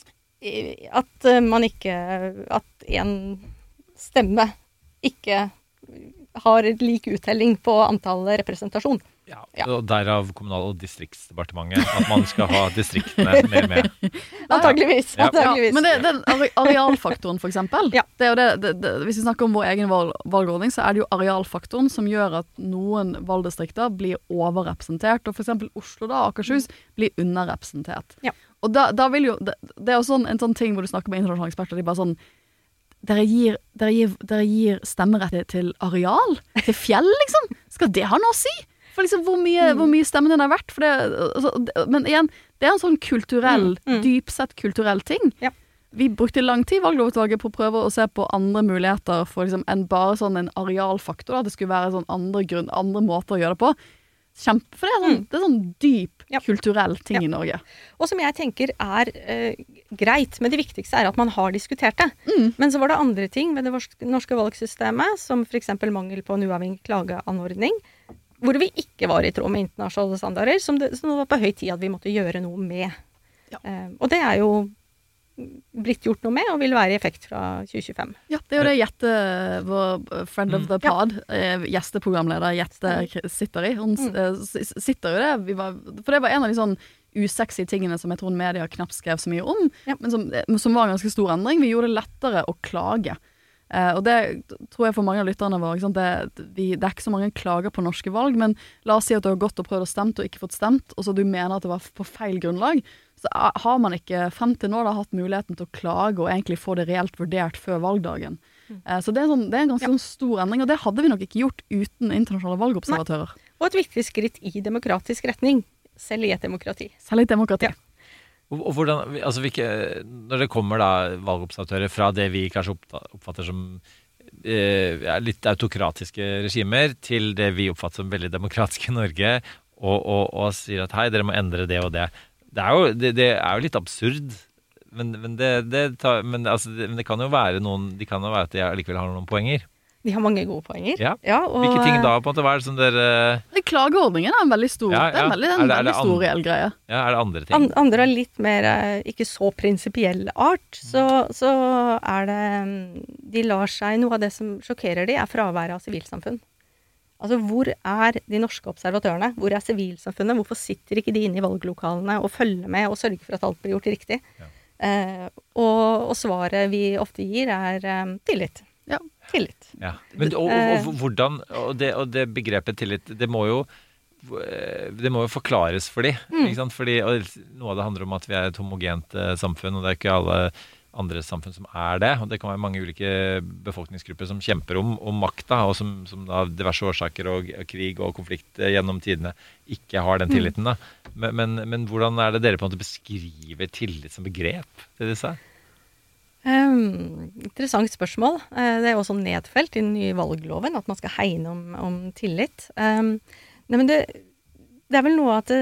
At man ikke, at en stemme ikke har lik uttelling på antall representasjon. Ja, og derav Kommunal- og distriktsdepartementet, at man skal ha distriktene mer med. Antageligvis. Ja. Ja, men det, den arealfaktoren for eksempel, ja. det er jo det, det, det, hvis vi snakker om vår egen valg, valgordning, så er det jo arealfaktoren som gjør at noen valgdistrikter blir overrepresentert, og for eksempel Oslo da, Akershus, blir underrepresentert. Ja. Og da, da vil jo, det, det er jo sånn, en sånn ting hvor du snakker med internasjonale eksperter, de bare sånn, dere gir, dere gir, dere gir stemmerett til areal, til fjell liksom, skal det ha noe å si? For liksom hvor mye, mm. hvor mye stemmen din er verdt, for det, altså, men igjen, det er en sånn kulturell, mm. Mm. dypsett kulturell ting. Ja. Vi brukte lang tid valglovutvalget på å prøve å se på andre muligheter for liksom en bare sånn en arealfaktor, at det skulle være sånn andre, grunn, andre måter å gjøre det på. Kjempe, for det er sånn, mm. det er sånn dyp ja. kulturell ting ja. i Norge. Og som jeg tenker er eh, greit, men det viktigste er at man har diskutert det. Mm. Men så var det andre ting ved det norske valgsystemet, som for eksempel mangel på en uavhengig klageanordning, hvor vi ikke var i tråd med internasjonale standarder, som det, som det var på høy tid at vi måtte gjøre noe med. Ja. Eh, og det er jo blitt gjort noe med, og vil være i effekt fra tjue tjuefem. Ja, det er jo det Jette, vår friend of the pod, ja. gjesteprogramleder Jette sitter i. Hun mm. sitter jo det, vi var, for det var en av de sånn usexy tingene som jeg tror media knapt skrev så mye om, ja. men som, som var en ganske stor endring. Vi gjorde det lettere å klage. Uh, og det tror jeg for mange av lytterne våre, ikke sant? Det, vi, det er ikke så mange klager på norske valg, men la oss si at du har gått og prøvd å stemt og ikke fått stemt, og så du mener at det var på feil grunnlag, så har man ikke frem til nå da hatt muligheten til å klage og egentlig få det reelt vurdert før valgdagen. Mm. Uh, så det er, sånn, det er en ganske ja. sånn stor endring, og det hadde vi nok ikke gjort uten internasjonale valgobservatører. Nei. Og et viktig skritt i demokratisk retning, selv i et demokrati. Selv i et demokrati. Ja. Og, og hvordan, altså hvilke, når det kommer da valgobservatører fra det vi kanskje oppfatter som eh, litt autokratiske regimer, til det vi oppfatter som veldig demokratiske i Norge, og, og, og sier at hei, dere må endre det og det. Det er jo, det, det er jo litt absurd, men, men, det, det tar, men, altså, det, men det kan jo være noen, de kan jo være at de likevel har noen poenger. De har mange gode poenger. Ja. Ja, og hvilke ting da, på en måte? Hva er det som dere... Klageordningen er en veldig stor, ja, ja. Det er en veldig, en er det, er det veldig stor reell greie. Ja, er det andre ting? And, andre er litt mer, ikke så prinsipiell art, så, så er det, de lar seg, noe av det som sjokkerer de, er fraværet av sivilsamfunn. Altså, hvor er de norske observatørene? Hvor er sivilsamfunnet? Hvorfor sitter ikke de inne i valglokalene og følger med og sørger for at alt blir gjort riktig? Ja. Eh, og, og svaret vi ofte gir er um, tillit. Ja, tillit. Ja. Men, og, og, og hvordan, og det, og det begrepet tillit, det må jo det må jo forklares for de, mm. ikke sant? Fordi og noe av det handler om at vi er et homogent eh, samfunn, og det er ikke alle andre samfunn som er det, og det kan være mange ulike befolkningsgrupper som kjemper om, om makta, og som, som av diverse årsaker og, og krig og konflikt gjennom tidene ikke har den tilliten da. Men, men, men hvordan er det dere på en måte beskriver tillit som begrep til disse? Um, interessant spørsmål. Uh, det er også nedfelt i den nye valgloven at man skal hegne om, om tillit. Um, nei, men det, det er vel noe at det,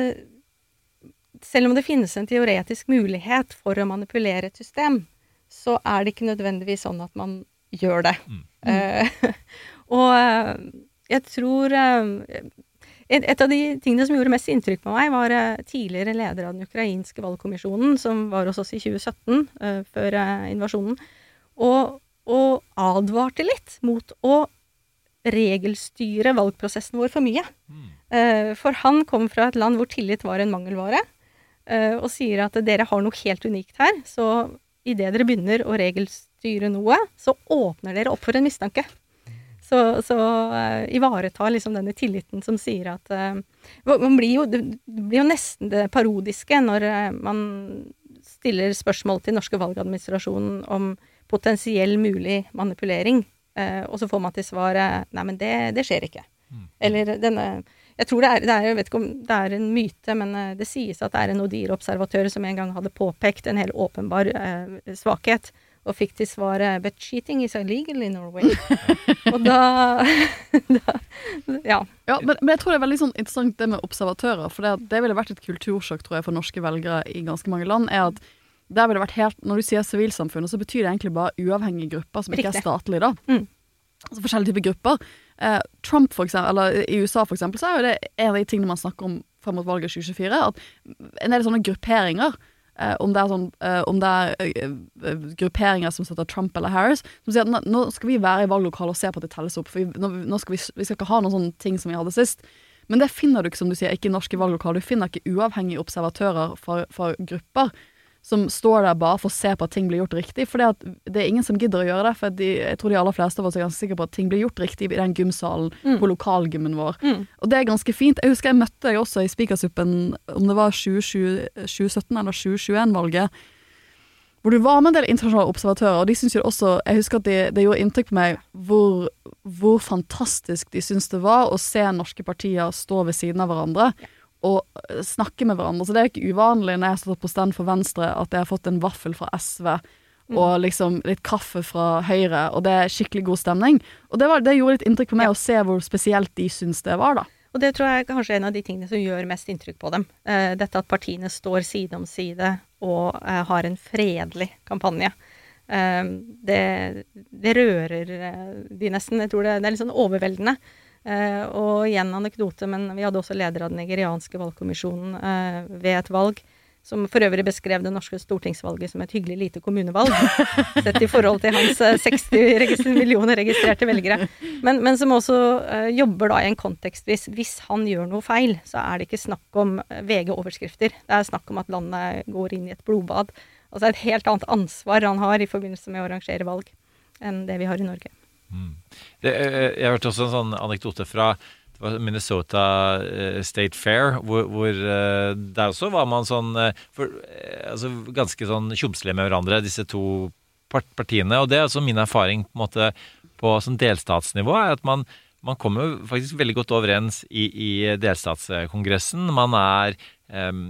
selv om det finnes en teoretisk mulighet for å manipulere et system, så er det ikke nødvendigvis sånn at man gjør det. Mm. Uh, og uh, jeg tror uh, et, et av de tingene som gjorde mest inntrykk på meg var uh, tidligere leder av den ukrainske valgkommisjonen, som var hos oss i tjue sytten, uh, før uh, invasjonen, og, og advarte litt mot å regelstyre valgprosessen vår for mye. Mm. Uh, for han kom fra et land hvor tillit var en mangelvare, uh, og sier at dere har noe helt unikt her, så i det dere begynner å regelstyre noe, så åpner dere opp for en mistanke. Så, så uh, ivaretar liksom denne tilliten som sier at uh, man blir jo, det blir jo nesten det parodiske når uh, man stiller spørsmål til norske valgadministrasjonen om potensiell mulig manipulering, uh, og så får man til svaret, nei, men det, det skjer ikke. Mm. Eller denne, jeg tror det er, det er, jeg vet ikke om det er en myte, men uh, det sies at det er en ODIHR-observatør som en gang hadde påpekt en helt åpenbar uh, svakhet, og fikk til svaret, but cheating is illegal in Norway. Og da, da ja. Ja, men, men jeg tror det er veldig sånn interessant det med observatører, for det, det ville vært et kultursjokk, tror jeg, for norske velgere i ganske mange land, er at der ville vært helt, når du sier sivilsamfunnet, så betyr det egentlig bare uavhengige grupper som ikke er statlige da. Mm. Altså forskjellige typer grupper. Eh, Trump for eksempel, eller i U S A for eksempel, så er jo det en av de tingene man snakker om frem mot valget tjue tjuefire, at en del sånne grupperinger, Uh, om det er, sånn, uh, om det er uh, uh, grupperinger som støtter Trump eller Harris, som sier at nå skal vi være i valglokalet og se på at det telles opp, for vi, nå, nå skal vi, vi skal ikke ha noen sånne ting som vi hadde sist. Men det finner du ikke, som du sier, ikke i norske valglokaler. Du finner ikke uavhengige observatører for, for grupper. som står der bare for å se på at ting blir gjort riktig, for det er ingen som gidder å gjøre det, for de, jeg tror de aller fleste av oss er ganske sikre på at ting blir gjort riktig i den gymsalen mm. på lokalgymmen vår. Mm. Og det er ganske fint. Jeg husker jeg møtte deg også i Spikersuppen, om det var tjue sytten eller tjue tjueen-valget, hvor du var med en del internasjonale observatører, og de synes jo også, jeg husker at det de gjorde inntrykk på meg, hvor, hvor fantastisk de synes det var å se norske partier stå ved siden av hverandre, og snakke med hverandre. Så det er ikke uvanlig når jeg har stått på stand for Venstre, at jeg har fått en vaffel fra S V, mm. og liksom litt kaffe fra Høyre, og det er skikkelig god stemning. Og det, var, det gjorde litt inntrykk på meg ja. Å se hvor spesielt de synes det var da. Og det tror jeg kanskje er en av de tingene som gjør mest inntrykk på dem. Eh, dette at partiene står side om side og eh, har en fredelig kampanje. Eh, det, det rører eh, de nesten. Jeg tror det, det er litt sånn overveldende. Eh, og igjen anekdote, men vi hadde også leder av den nigerianske valgkommisjonen eh, ved et valg, som for øvrig beskrev det norske stortingsvalget som et hyggelig lite kommunevalg, sett i forhold til hans seksti millioner registrerte velgere. Men, men som også uh, jobber da i en kontekst, hvis, hvis han gjør noe feil, så er det ikke snakk om V G-overskrifter. Det er snakk om at landet går inn i et blodbad. Altså et helt annet ansvar han har i forbindelse med å arrangere valg enn det vi har i Norge. Mm. Det, jeg har hørt også en sånn anekdote fra Minnesota State Fair, hvor, hvor der også var man sånn, for, altså ganske sånn tjomslige med hverandre, disse to partiene, og det er altså min erfaring på en måte på sånn delstatsnivå, er at man, man kommer faktisk veldig godt overens i, i delstatskongressen. Man er, um,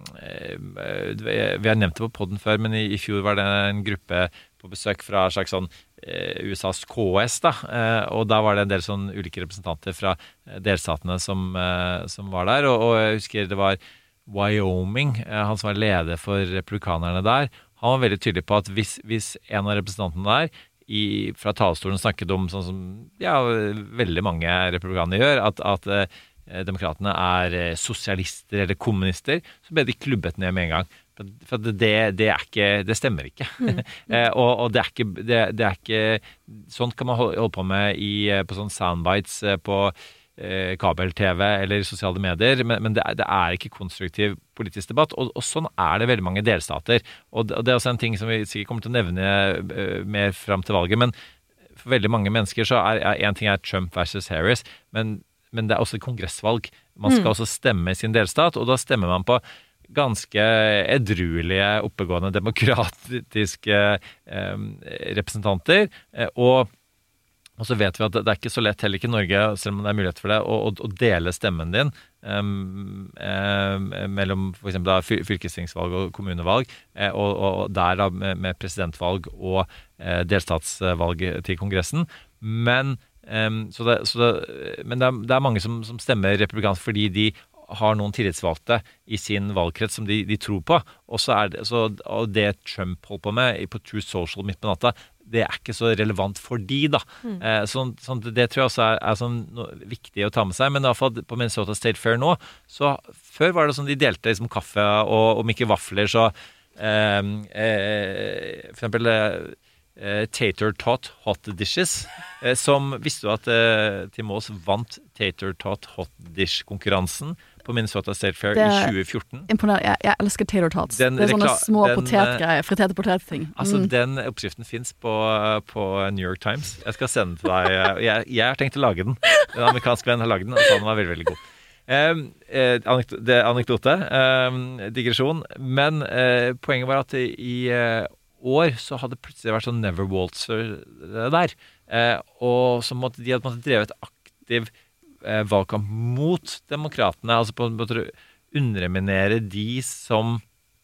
vi har nevnt det på podden før, men i, i fjor var det en gruppe på besøk fra en slags sånn U S A's K S da, og da var det en del sånn ulike representanter fra delstatene som, som var der, og, og jeg husker det var Wyoming, han som var leder for republikanerne der, han var veldig tydelig på at hvis, hvis en av representantene der i, fra talerstolen snakket om sånn som ja, veldig mange republikanere gjør, at, at eh, demokratene er sosialister eller kommunister, så ble de klubbet ned med en gang. For det, det, er ikke, det stemmer ikke. Mm. og, og det, er ikke, det, det er ikke sånt kan man holde på med i, på sånn soundbites på eh, kabel-tv eller sosiale medier, men, men det, er, det er ikke konstruktiv politisk debatt, og, og sånn er det veldig mange delstater. Og det, og det er også en ting som vi sikkert kommer til å nevne uh, mer frem til valget, men for veldig mange mennesker så er, er en ting er Trump versus Harris, men, men det er også et kongressvalg. Man skal mm. også stemme i sin delstat, og da stemmer man på ganske edruelige, oppegående, demokratiske eh, representanter, eh, og, og så vet vi at det, det er ikke så lett heller ikke i Norge, selv om det er mulighet for det, å, å, å dele stemmen din eh, eh, mellom for eksempel da, fylkestingsvalg og kommunevalg, eh, og, og der da, med, med presidentvalg og eh, delstatsvalg til kongressen, men, eh, så det, så det, men det, er, det er mange som, som stemmer republikansk fordi de har noen tillitsvalgte i sin valgkrets som de, de tror på, og, så er det, så, og det Trump holdt på med på True Social midt på natta, det er ikke så relevant for de da. Mm. Eh, så, så det tror jeg også er, er sånn noe viktig å ta med seg, men i hvert fall på Minnesota State Fair nå, så før var det sånn de delte liksom kaffe og om ikke vafler, så eh, eh, for eksempel eh, Tater Tot Hot Dishes, eh, som visste du at eh, Tim Aas vant Tater Tot Hot Dish-konkurransen på Minnesota State Fair i tjue fjorten. Imponerende. Jeg, jeg elsker tater tots. Den, det er sånne små den, potetgreier, friterte potetting. Mm. Altså, den oppskriften finnes på, på New York Times. Jeg skal sende til deg. Jeg, jeg har tenkt å lage den. En amerikansk venn har laget den, og så den var veldig, veldig god. Eh, eh, det er anekdote, eh, digresjon, men eh, poenget var at i eh, år så hadde plutselig vært sånn Never Waltzer der, eh, og så måtte de hadde drevet aktiv Eh, valgkamp mot demokratene, altså på en måte underminere de som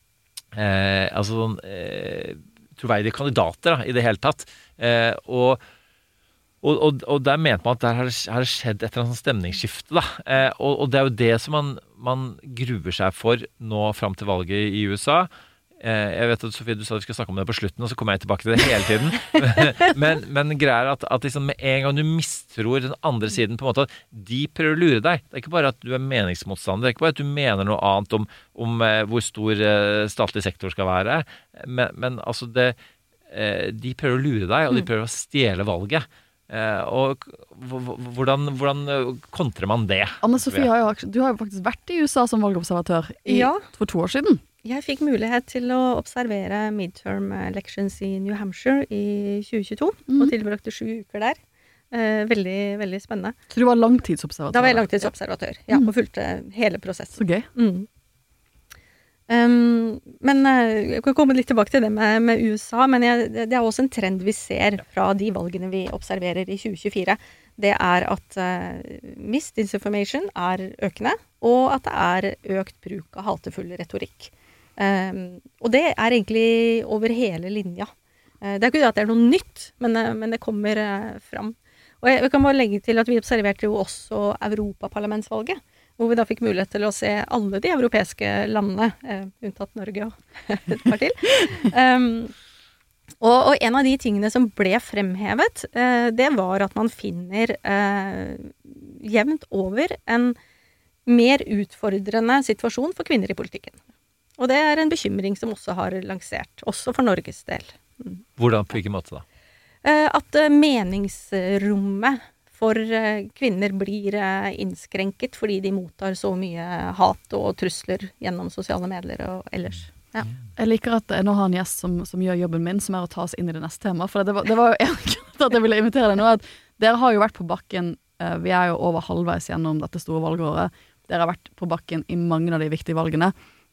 eh, altså sånn eh, troverdige kandidater da, i det hele tatt. Eh, og, og, og, og der mente man at der har det, har det skjedd et eller annet stemningsskifte. Da. Eh, og, og det er jo det som man, man gruer seg for nå frem til valget i U S A. Jeg vet at Sofie, du sa at vi skal snakke om det på slutten, og så kommer jeg tilbake til det hele tiden. men, men greia er at, at liksom med en gang du mistror den andre siden, på en måte at de prøver å lure deg. Det er ikke bare at du er meningsmotstander, det er ikke bare at du mener noe annet om, om uh, hvor stor uh, statlig sektor skal være, men, men altså det, uh, de prøver å lure deg, og de prøver å stjele valget. Uh, og hvordan, hvordan kontrer man det? Anne Sofie, har jo, du har jo faktisk vært i U S A som valgobservatør i, ja. for to år siden. Jeg fikk mulighet til å observere midterm elections i New Hampshire i tjue tjueto, mm. og tilbrakte sju uker der. Eh, veldig, veldig spennende. Så du var langtidsobservatør? Da var jeg langtidsobservatør, ja, og fulgte hele prosessen. Så gøy. Mm. Um, men uh, jeg kan komme litt tilbake til det med, med U S A, men jeg, det er også en trend vi ser fra de valgene vi observerer i tjue tjuefire. Det er at uh, misinformation er økende, og at det er økt bruk av hatefull retorikk. Um, og det er egentlig over hele linja. Uh, det er ikke det at det er noe nytt, men, uh, men det kommer uh, fram. Og jeg, jeg kan bare legge til at vi observerte jo også Europaparlamentsvalget, hvor vi da fikk mulighet til å se alle de europeiske landene, eh, unntatt Norge og et par til. Um, og, og en av de tingene som ble fremhevet, eh, det var at man finner eh, jevnt over en mer utfordrende situasjon for kvinner i politikken. Og det er en bekymring som også har lansert, også for Norges del. Mm. Hvordan på hvilken måte da? Eh, at meningsrommet for kvinner blir innskrenket fordi de mottar så mye hat og trusler gjennom sosiale medier og ellers. Ja. Jeg liker at jeg nå har en gjest som, som gjør jobben min, som er å ta oss inn i det neste tema. For det var, det var jo en grunn til at jeg ville invitere deg nå, at dere har jo vært på bakken, vi er jo over halvveis gjennom dette store valgåret, dere har vært på bakken i mange av de viktige valgene.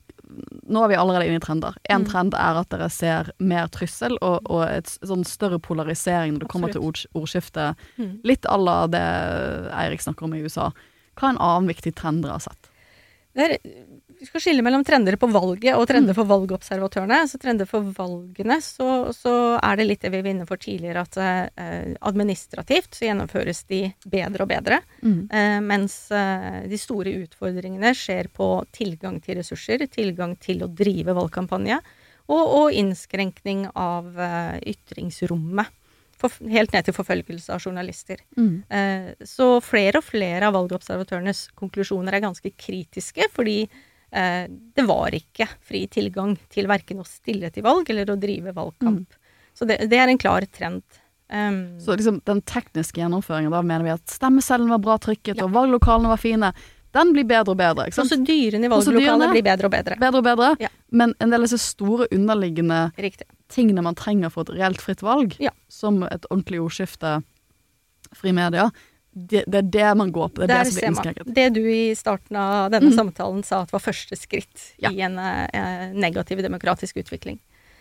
Nå er vi allerede inne i trender. En mm. trend er at dere ser mer tryssel og, og et sånn større polarisering når det kommer Absolutt. Til ord, ordskifte. Mm. Litt à la det Eirik snakker om i U S A. Hva er en annen viktig trend dere har sett? Det er, vi skal skille mellom trender på valget og trender mm. for valgobservatørene. Så trender for valgene, så, så er det litt det vi var inne for tidligere, at eh, administrativt så gjennomføres de bedre og bedre, mm. eh, mens eh, de store utfordringene skjer på tilgang til ressurser, tilgang til å drive valgkampanje, og, og innskrenkning av eh, ytringsrommet. For, helt ned til forfølgelse av journalister. Mm. Eh, så flere og flere av valgobservatørenes konklusjoner er ganske kritiske, fordi eh, det var ikke fri tilgang til hverken å stille til valg eller å drive valgkamp. Mm. Så det, det er en klar trend. Um, så liksom den tekniske gjennomføringen, da mener vi at stemmesellen var bra trykket, ja. Og valglokalene var fine. Den blir bedre og bedre, ikke sant? Prosedyrene i valglokalene blir bedre og bedre. Bedre og bedre, ja. Men en del av disse store underliggende Riktig. Tingene man trenger for et reelt fritt valg, ja. Som et ordentlig ordskifte, fri media, det, det er det man går på, det er det som blir innskrenket. Det du i starten av denne mm. samtalen sa at var første skritt ja. I en eh, negativ demokratisk utvikling.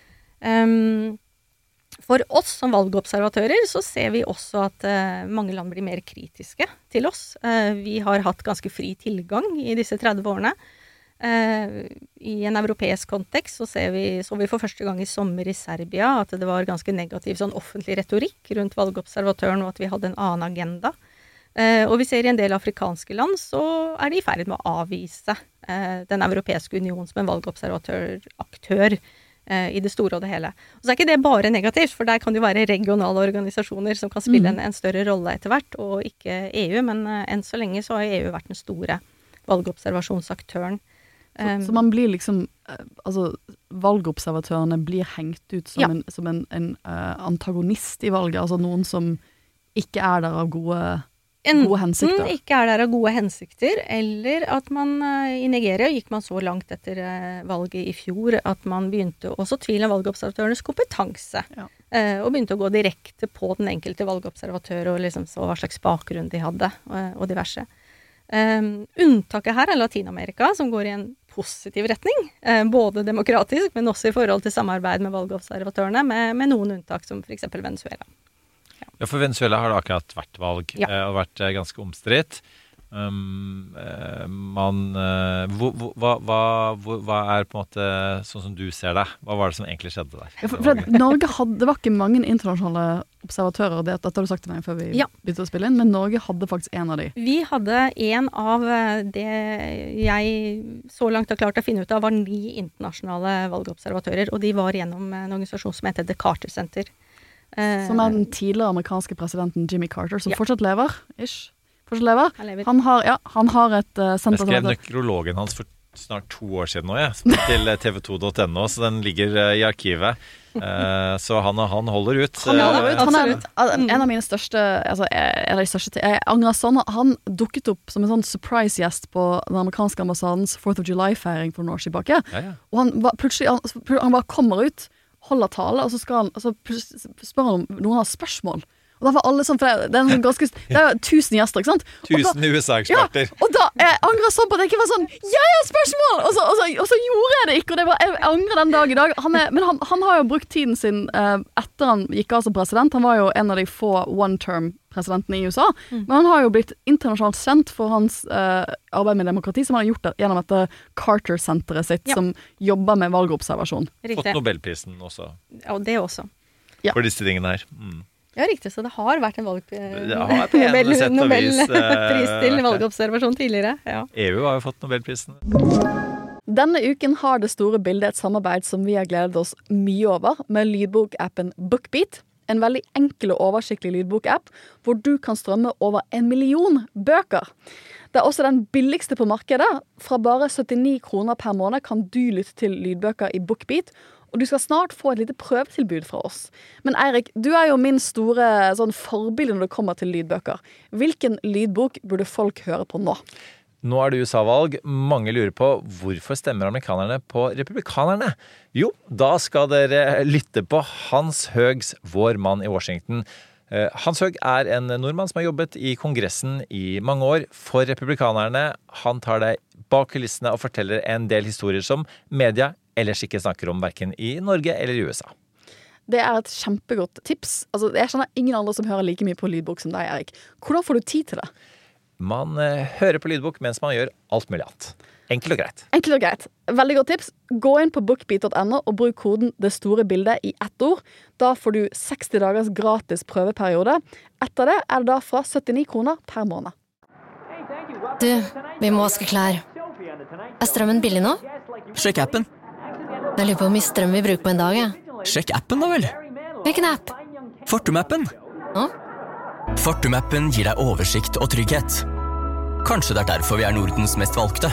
Um, For oss som valgobservatører så ser vi også at uh, mange land blir mer kritiske til oss. Uh, vi har hatt ganske fri tilgang i disse tretti årene. Uh, I en europeisk kontekst så ser vi, så vi for første gang i sommer i Serbia at det var ganske negativ sånn offentlig retorikk rundt valgobservatøren, og at vi hadde en annen agenda. Uh, og vi ser i en del afrikanske land så er de i ferd med å avvise uh, den europeiske union som en valgobservatøraktør i det store og det hele. Og så er ikke det bare negativt, for der kan det jo være regionale organisasjoner som kan spille en, en større rolle etter hvert, og ikke E U, men uh, enn så lenge så har E U vært den store valgobservasjonsaktøren. Så, um, så man blir liksom, uh, altså valgobservatørene blir hengt ut som ja. en, som en, en uh, antagonist i valget, altså noen som ikke er der av gode Gode hensikter. Enten ikke er der av gode hensikter, eller at man uh, i Nigeria gikk man så langt etter uh, valget i fjor at man begynte også tvile om valgobservatørenes kompetanse. Ja. Uh, og begynte å gå direkte på den enkelte valgobservatør og liksom så hva slags bakgrunn de hadde, uh, og diverse. Um, unntaket her er Latinamerika, som går i en positiv retning, uh, både demokratisk, men også i forhold til samarbeid med valgobservatørene, med, med noen unntak som for eksempel Venezuela. Ja, for Venezuela har det akkurat vært valg, ja. eh, og vært eh, ganske omstridt. Um, eh, man, eh, hva, hva, hva, hva er på en måte, sånn som du ser det, hva var det som egentlig skjedde der? Ja, for, for Norge hadde, det var ikke mange internasjonale observatører, det, dette har du sagt til meg før vi ja. Begynte å spille inn, men Norge hadde faktisk en av de. Vi hadde en av det jeg så langt har klart å finne ut av, var ni internasjonale valgobservatører, og de var gjennom en organisasjon som heter The Carter Center. Som er den tidligere amerikanske presidenten Jimmy Carter, som ja. fortsatt lever, ish, fortsatt lever. Han lever. Han har, ja, han har et uh, senter... Jeg skrev nekrologen hans for snart to år siden nå, ja, til T V to punktum no, så den ligger uh, i arkivet. Uh, så han, han holder ut. Han holder ut. Han er Absolutt. en av mine største, altså, en av de største jeg angrer sånn, han dukket opp som en sånn surprise-gjest på den amerikanske ambassadens fourth of July-feiring for noen år tilbake. Ja, ja. Og han var, plutselig, han, han bare kommer ut, holder tale, og så, skal han, og så spør han om noen har spørsmål. Og da var alle sånn, for det, det er en ganske, det er tusen gjester, ikke sant? Tusen U S A-eksperter. Ja, og da jeg angrer sånn på at jeg ikke var sånn, jeg har spørsmål! Og så, og så, og så gjorde jeg det ikke, og det var, jeg angrer den dag i dag. Han er, men han, han har jo brukt tiden sin eh, etter han gikk av som president. Han var jo en av de få one-term-presidentene i U S A. Mm. Men han har jo blitt internasjonalt kjent for hans eh, arbeid med demokrati, som han har gjort det, gjennom dette Carter-senteret sitt, ja. Som jobber med valgobservasjon. Riktig. Fått Nobelprisen også. Ja, og det også. Ja. For disse tingene her. Mm. Ja, riktig, så det har vært en valg... Det har på en sett og vis... Nobelpris til valgobservasjon tidligere, ja. E U har jo fått Nobelprisen. Denne uken har Det store bildet et samarbeid som vi har gledet oss mye over, med lydbokappen BookBeat. En veldig enkel og oversiktlig lydbokapp, hvor du kan strømme over en million bøker. Det er også den billigste på markedet. Fra bare syttini kroner per måned kan du lytte til lydbøker i BookBeat, og du skal snart få et lite prøvetilbud fra oss. Men Eirik, du er jo min store sånn, forbilde når det kommer til lydbøker. Hvilken lydbok burde folk høre på nå? Nå er det U S A-valg. Mange lurer på hvorfor stemmer amerikanerne på republikanerne? Jo, da skal dere lytte på Hans Høgs, vår mann i Washington. Hans Høg er en nordmann som har jobbet i kongressen i mange år for republikanerne. Han tar deg bak kulissene og forteller en del historier som media ellers ikke snakker om hverken i Norge eller i U S A. Det er et kjempegodt tips. Altså, jeg kjenner ingen andre som hører like mye på lydbok som deg, Erik. Hvordan får du tid til det? Man uh, hører på lydbok mens man gjør alt mulig annet. Enkelt og greit. Enkelt og greit. Veldig godt tips. Gå inn på bookbeat punktum no og bruk koden Det store bildet i ett ord. Da får du seksti dagers gratis prøveperiode. Etter det er det da fra syttini kroner per måned. Du, vi må vaske klær. Er strømmen billig nå? Sjekk appen. Jeg lurer på hvor mye strøm vi bruker på en dag, ja. Sjekk appen da vel. Hvilken app? Fortum-appen. Hå? Fortum-appen gir deg oversikt og trygghet. Kanskje det er derfor vi er Nordens mest valgte.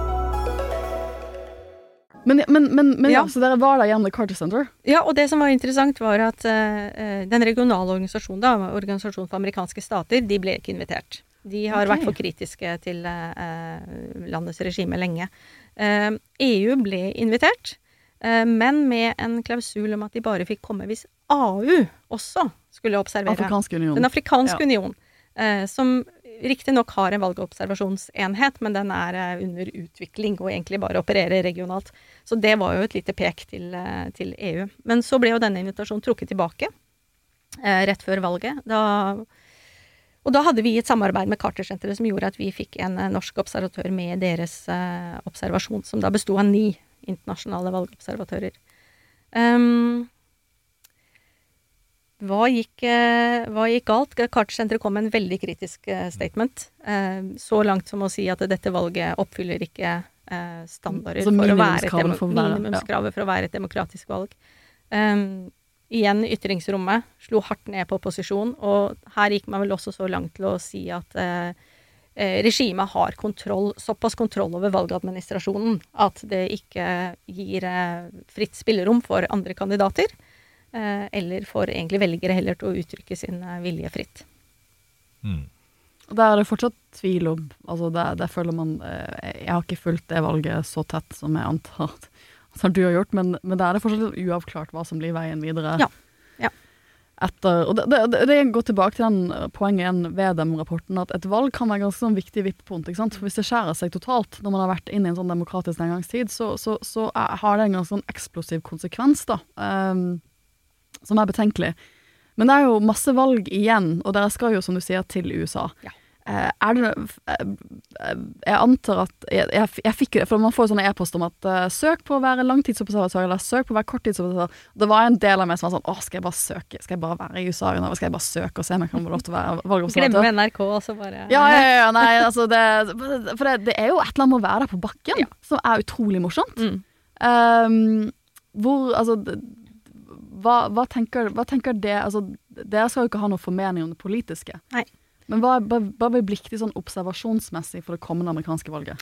Men, men, men, men ja. Ja. Så dere var der gjennom The Carter Center? Ja, og det som var interessant var at uh, den regionale organisasjonen, da, Organisasjonen for amerikanske stater, de ble ikke invitert. De har Ok. vært for kritiske til uh, landets regime lenge. Uh, E U ble invitert, uh, men med en klausul om at de bare fikk komme hvis A U også skulle observere. Afrikansk union. Den afrikanske Ja. union, uh, som riktig nok har en valgobservasjonsenhet, men den er uh, under utvikling og egentlig bare opererer regionalt. Så det var jo et lite pek til, uh, til E U. Men så ble jo denne invitasjonen trukket tilbake uh, rett før valget. Da... Og da hadde vi et samarbeid med Carter-senteret som gjorde at vi fikk en uh, norsk observatør med deres uh, observasjon, som da bestod av ni internasjonale valgobservatører. Um, hva, gikk, uh, hva gikk galt? Carter-senteret kom med en veldig kritisk uh, statement. Uh, så langt som å si at dette valget oppfyller ikke uh, standarder Altså for å være et, minimumskravet demo- for å være- minimumskravet for å være et demokratisk valg. Um, Igjen ytringsrommet slo hardt ned på opposisjon, og her gikk man vel også så langt til å si at eh, regimet har kontroll, såpass kontroll over valgadministrasjonen at det ikke gir eh, fritt spillerom for andre kandidater, eh, eller for egentlig velgere heller til å uttrykke sin eh, vilje fritt. Mm. Og der er det fortsatt tvil om, altså der, der føler man, eh, jeg har ikke fulgt det valget så tett som jeg antar at som du har gjort, men, men det er det fortsatt litt uavklart hva som blir veien videre. Ja, ja. Etter, og det, det, det går tilbake til den poenget igjen ved den rapporten, at et valg kan være ganske sånn viktig vippepunkt, ikke sant? For hvis det skjærer seg totalt når man har vært inne i en sånn demokratisk nedgangstid, så, så, så er, har det en ganske sånn eksplosiv konsekvens da, um, som er betenkelig. Men det er jo masse valg igjen, og dere skal jo, som du sier, til U S A. Ja. Uh, er det, uh, jeg antar at jeg, jeg, jeg fikk, for man får jo sånne e-post om at uh, søk på å være langtidsobservatør eller søk på å være korttidsobservatør. Det var en del av meg som var sånn, åh, skal jeg bare søke, skal jeg bare være i U S A, eller skal jeg bare søke og se om jeg kan få lov til å være valgobservatør? Glemme N R K, altså bare. Ja, ja, ja, nei, altså det, for det, det er jo et eller annet med å være der på bakken, ja. Som er utrolig morsomt. Mm. Um, hvor, altså, hva, hva, tenker, hva tenker det, altså, dere skal jo ikke ha noe formening om det politiske. Nei. Men hva, hva, hva blir viktig sånn observasjonsmessig for det kommende amerikanske valget?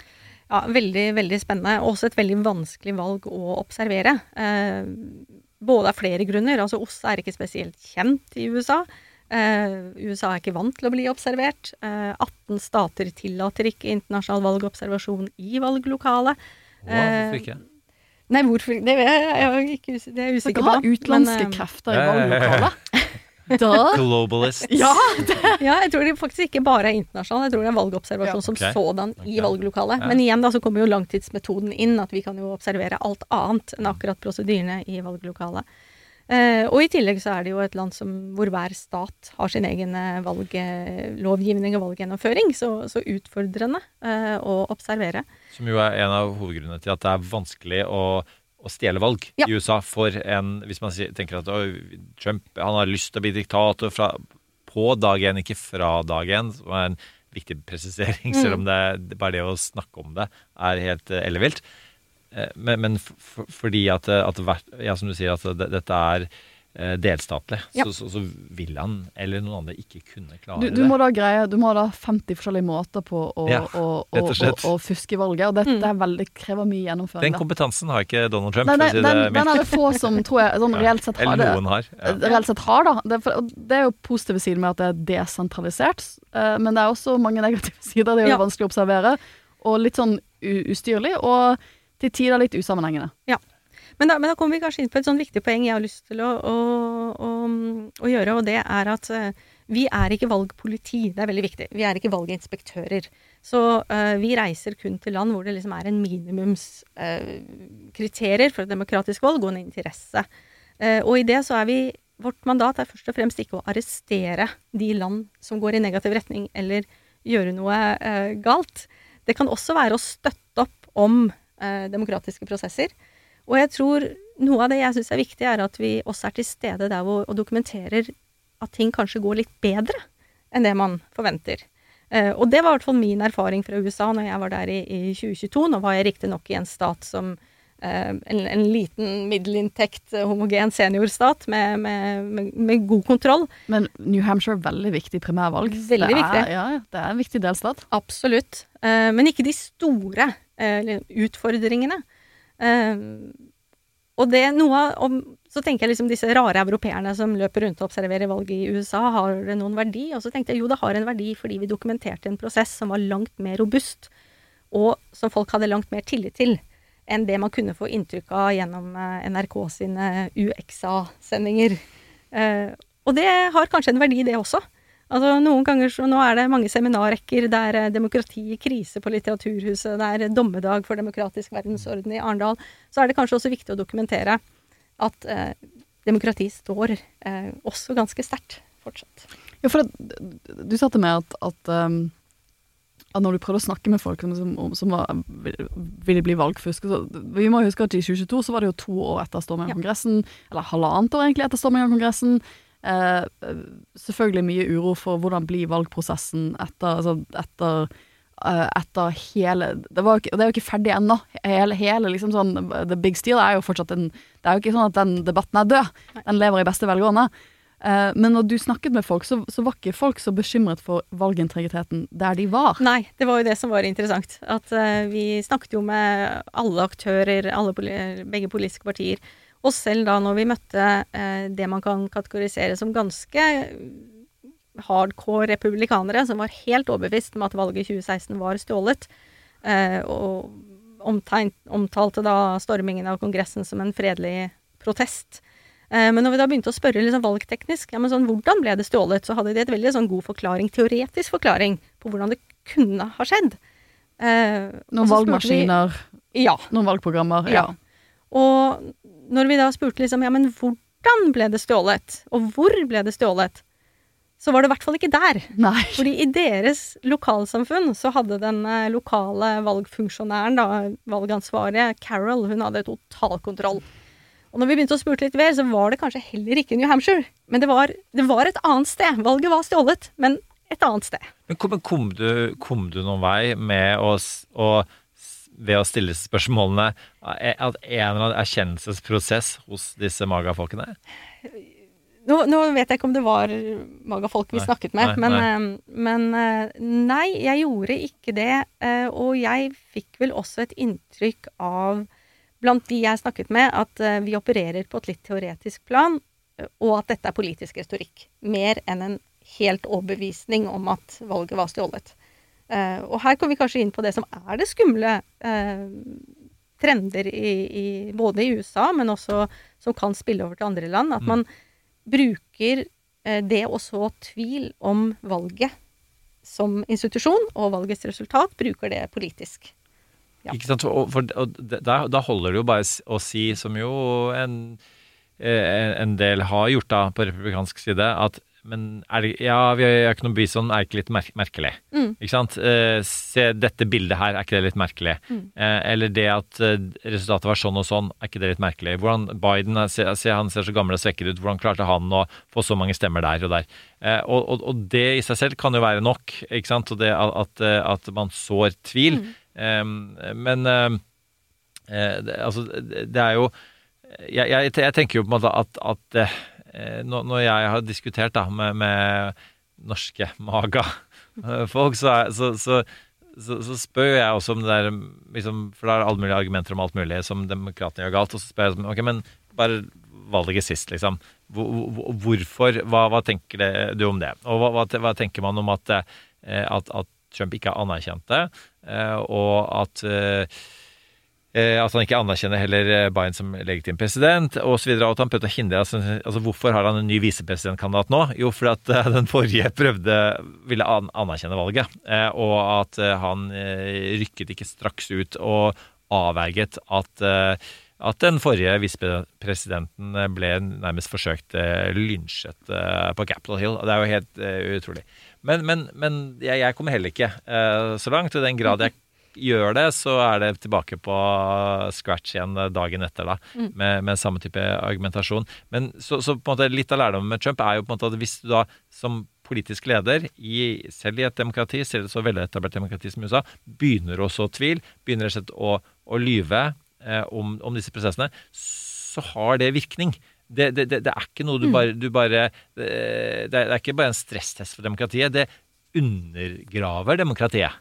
Ja, veldig, veldig spennende. Også et veldig vanskelig valg å observere. Eh, både av flere grunner. Altså, O S S E er ikke spesielt kjent i U S A. Eh, U S A er ikke vant til å bli observert. Eh, atten stater tillater ikke internasjonal valgobservasjon i valglokalet. Wow, hvorfor ikke? Nei, hvorfor? Det er jeg ikke det er jeg usikker på. Dere har utenlandske men, krefter i valglokalet. Da. Globalists. Ja, ja, jeg tror det faktisk ikke bare er internasjonal. Jeg tror det er valgobservasjon ja. som okay. sådan i okay. valglokalet. Ja. Men igjen da, så kommer jo langtidsmetoden inn, at vi kan jo observere alt annet enn akkurat prosedyrene i valglokalet. Eh, og i tillegg så er det jo et land som, hvor hver stat har sin egen valglovgivning og valggjennomføring, så, så utfordrende eh, å observere. Som jo er en av hovedgrunnene til at det er vanskelig å å stjele valg ja. i U S A for en, hvis man tenker at å, Trump han har lyst til å bli diktator fra, på dag en, ikke fra dag en, som er en viktig presisering, mm. selv om det, bare det å snakke om det er helt uh, ellevilt. Uh, men men for, fordi at, at ja, som du sier, at det, dette er uh, delstatlig, ja. så, så, så vil han eller noen andre ikke kunne klare du, du det. Må da greie, du må da femti forskjellige måter på å, ja, å, å, å, å fuske valget, og det, mm. det er veldig, krever mye gjennomføring. Den kompetansen har ikke Donald Trump. Nei, nei, si den, det den er det få som tror jeg sånn, reelt sett har det. Eller noen har. Ja. Reelt sett har da. Det, for, det er jo positive sider med at det er desentralisert, uh, men det er også mange negative sider. Det er jo ja. vanskelig å observere, og litt sånn ustyrlig, og til tider litt usammenhengende. Ja. Men da, men da kommer vi kanskje inn på et sånn viktig poeng jeg har lyst til å, å, å, å gjøre, og det er at uh, vi er ikke valgpoliti, det er veldig viktig. Vi er ikke valginspektører. Så uh, vi reiser kun til land hvor det liksom er en minimumskriterier uh, for et demokratisk valg og en interesse. Uh, og i det så er vi, vårt mandat er først og fremst ikke å arrestere de land som går i negativ retning eller gjøre noe uh, galt. Det kan også være å støtte opp om uh, demokratiske prosesser. Og jeg tror noe av det jeg synes er viktig er at vi også er til stede der hvor, og dokumenterer at ting kanskje går litt bedre enn det man forventer. Eh, og det var i hvert fall min erfaring fra U S A når jeg var der i, i tjue tjueto. Nå var jeg riktig nok i en stat som eh, en, en liten middelinntekt homogen seniorstat med, med, med, med god kontroll. Men New Hampshire er veldig viktig primærvalg. Veldig det er, viktig. Ja, det er en viktig delstat. Absolutt. Eh, men ikke de store eh, utfordringene. Uh, og det noe om, så tenker jeg liksom disse rare europeerne som løper rundt og observerer valget i U S A, har det noen verdi? Og så tenkte jeg jo det har en verdi fordi vi dokumenterte en prosess som var langt mer robust, og som folk hadde langt mer tillit til enn det man kunne få inntrykk av gjennom uh, N R K sine U X A-sendinger. Uh, og det har kanskje en verdi det også. Altså noen ganger så nå er det mange seminarrekker der eh, demokrati i krise på Litteraturhuset, det er dommedag for demokratisk verdensorden i Arendal, så er det kanskje også viktig å dokumentere at eh, demokrati står eh, også ganske sterkt fortsatt. Ja, for det, du sa til meg at, at, um, at når du prøvde å snakke med folk som, som var, ville bli valgfusk, så, vi må huske at i tjue tjueto så var det jo to år etter stormingen av ja. Kongressen, eller halvannet år egentlig etter stormingen av Kongressen. Eh, selvfølgelig mye uro for hvordan blir valgprosessen etter, altså etter, uh, etter hele, det, var ikke, det er jo ikke ferdig ennå, hele, hele liksom sånn, the big steal er jo fortsatt en, det er jo ikke sånn at den debatten er død, Nei. Den lever i beste velgående, uh, men når du snakket med folk, så, så var ikke folk så bekymret for valgintegriteten der de var. Nei, det var jo det som var interessant, at uh, vi snakket jo med alle aktører, alle, begge politiske partier, og selv da når vi møtte eh, det man kan kategorisere som ganske hardcore republikanere, som var helt overbevist om at valget i tjue seksten var stjålet, eh, og omtegn, omtalte da stormingen av Kongressen som en fredelig protest. Eh, men når vi da begynte å spørre liksom valgteknisk, ja, men sånn, hvordan ble det stjålet, så hadde de et veldig sånn god forklaring, teoretisk forklaring, på hvordan det kunne ha skjedd. Eh, noen valgmaskiner, vi, ja. noen valgprogrammer, ja. ja. Og når vi da spurte liksom, ja, men hvordan ble det stjålet? Og hvor ble det stjålet? Så var det i hvert fall ikke der. Nei. Fordi i deres lokalsamfunn så hadde den lokale valgfunksjonæren, da, valgansvarige, Carol, hun hadde totalkontroll. Og når vi begynte å spurte litt mer, så var det kanskje heller ikke New Hampshire. Men det var, det var et annet sted. Valget var stjålet, men et annet sted. Men kom, kom, du, kom du noen vei med å... å ved å stille spørsmålene at en eller annen erkjennelsesprosess hos disse magafolkene? Nå, nå vet jeg ikke om det var magafolk vi Nei, snakket med, nei, men, nei. eh, men eh, nei, jeg gjorde ikke det. eh, Og jeg fikk vel også et inntrykk av, blant de jeg snakket med, at eh, vi opererer på et litt teoretisk plan, eh, og at dette er politisk retorikk. Mer enn en helt overbevisning om at valget var stjålet. Eh, Og her kommer vi kanskje inn på det som er det skumle eh, trender i, i, både i U S A, men også som kan spille over til andre land. At man bruker eh, det å så tvil om valget som institusjon, og valgets resultat, bruker det politisk. Ja. Ikke sant? Og, for, og da, da holder det jo bare s- å si, som jo en, eh, en del har gjort da på republikansk side, at men er det, ja, vi har ikke noe bevis om, er ikke litt mer merkelig. Mm. Ikke sant? Eh, se, dette bildet her, er ikke det litt merkelig? Mm. Eh, eller det at eh, resultatet var sånn og sånn, er ikke det litt merkelig? Hvordan Biden, er- se, se, han ser så gammel og svekket ut, hvordan klarte han å få så mange stemmer der og der? Eh, og, og, og det i seg selv kan jo være nok, ikke sant? Og det at, at man sår tvil. Mm. Eh, men eh, eh, det, altså, det, det er jo jeg, jeg, jeg tenker jo på en måte at, at eh, når jeg har diskutert da, med, med norske maga-folk, så, er- så, så, så, så spør jeg også om det der, liksom, for det er alle mulige argumenter om alt mulig som demokratene gjør galt, og så spør jeg, ok, men bare valget sist, liksom. Hvor, hvor- hvorfor, hva, hva tenker det, du om det? Og hva, hva, hva tenker man om at, eh, at, at Trump ikke er anerkjent det, eh, og at eh, Eh, at han ikke anerkjenner heller eh, Biden som legitim president, og så videre, og at han prøvde å hindre, altså, altså hvorfor har han en ny visepresidentkandidat nå? Jo, fordi at eh, den forrige prøvde, ville an anerkjenne valget, eh, og at eh, han eh, rykket ikke straks ut og avverget at, eh, at den forrige visepresidenten eh, ble nærmest forsøkt eh, lynsjet eh, på Capitol Hill, og det er jo helt eh, utrolig. Men, men, men jeg, jeg kommer heller ikke eh, så langt, i den grad jeg gjør det, så er det tilbake på scratch igjen dagen etter da, mm. med, med samme type argumentasjon. Men så, så på en måte litt av lærdommen med Trump er jo på en måte at hvis du da som politisk leder, i, selv i et demokrati, selv så veldig etablert demokrati som U S A, begynner å så tvil, begynner rett og slett å, å lyve eh, om, om disse prosessene, så har det virkning. Det, det, det, det er ikke noe du bare, du bare det, det er ikke bare en stresstest for demokratiet, det undergraver demokratiet.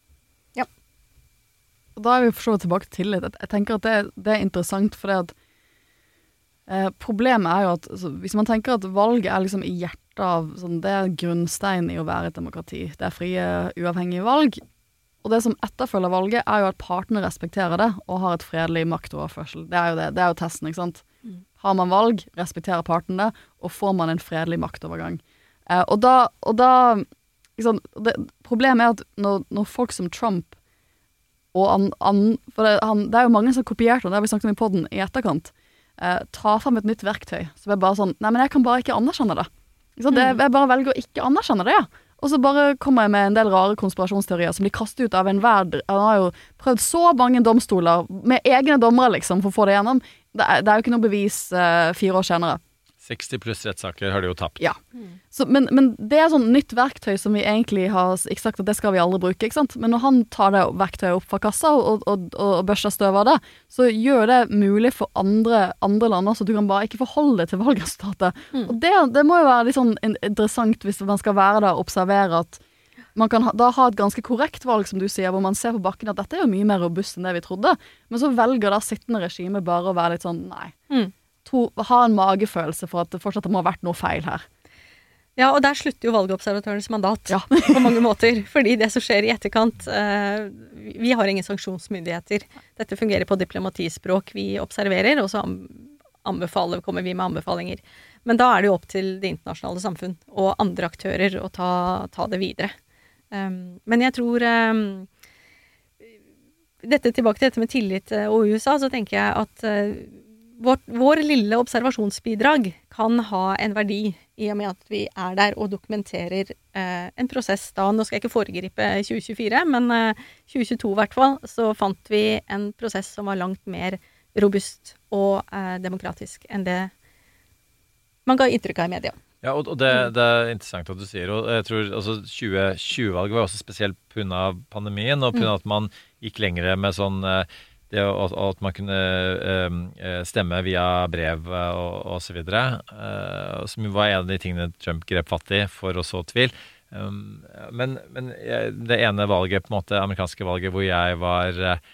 Da er vi for så vidt tilbake til tillit. Jeg tenker at det, det er interessant, for det at eh, problemet er jo at altså, hvis man tenker at valget er liksom i hjertet av, sånn, det er grunnstein i å være et demokrati. Det er frie, uavhengige valg. Og det som etterfølger valget er jo at partene respekterer det, og har et fredelig maktoverførsel. Det er jo det, det er jo testen, ikke sant? Mm. Har man valg, respekterer partene det, og får man en fredelig maktovergang. Eh, og da, og da liksom, det, problemet er at når, når folk som Trump og an, an, for det, han, det er jo mange som kopierte det, det har vi snakket om i podden i etterkant, eh, ta frem et nytt verktøy, så er bare sånn, nei, men jeg kan bare ikke anerkjenne det. Så det jeg bare velger å ikke anerkjenne det, ja. Og så bare kommer jeg med en del rare konspirasjonsteorier som blir kastet ut av en verd. Han har jo prøvd så mange domstoler med egne dommere liksom, for å få det gjennom. Det er, det er jo ikke noe bevis eh, fire år senere. seksti pluss rettssaker har de jo tapt. Ja. Så, men, men det er sånn nytt verktøy som vi egentlig har ikke sagt at det skal vi aldri bruke, ikke sant? Men når han tar det verktøyet opp fra kassa og, og, og børster støv av det, så gjør det mulig for andre, andre land også. Du kan bare ikke forholde deg til valgresultatet. Mm. Og det, det må jo være litt sånn interessant hvis man skal være der og observere at man kan ha, da ha et ganske korrekt valg, som du sier, hvor man ser på bakken at dette er jo mye mer robust enn det vi trodde. Men så velger da sittende regime bare å være litt sånn, nei. Mm. To, ha en magefølelse for at det fortsatt må ha vært noe feil her. Ja, og der slutter jo valgobservatørens mandat ja. på mange måter, fordi det som skjer i etterkant, eh, vi har ingen sanksjonsmyndigheter. Dette fungerer på diplomatispråk, vi observerer, og så anbefaler, kommer vi med anbefalinger. Men da er det jo opp til det internasjonale samfunn og andre aktører å ta, ta det videre. Um, men jeg tror um, dette tilbake til dette med tillit og U S A, så tenker jeg at uh, Vår, vår lille observasjonsbidrag kan ha en verdi i og med at vi er der og dokumenterer eh, en prosess. Da, nå skal jeg ikke foregripe tjue tjuefire, men eh, tjue tjueto i hvert fall, så fant vi en prosess som var langt mer robust og eh, demokratisk enn det man ga inntrykk av i media. Ja, og det, det er interessant at du sier, og jeg tror altså tjue tjue-valget var også spesielt på grunn av pandemien, og på grunn av at man gikk lengre med sånn det at, at man kunne uh, stemme via brev og, og så videre, uh, som var en av de tingene Trump grep fatt i for å så tvil. Um, men, men det ene valget, på en måte, amerikanske valget, hvor jeg var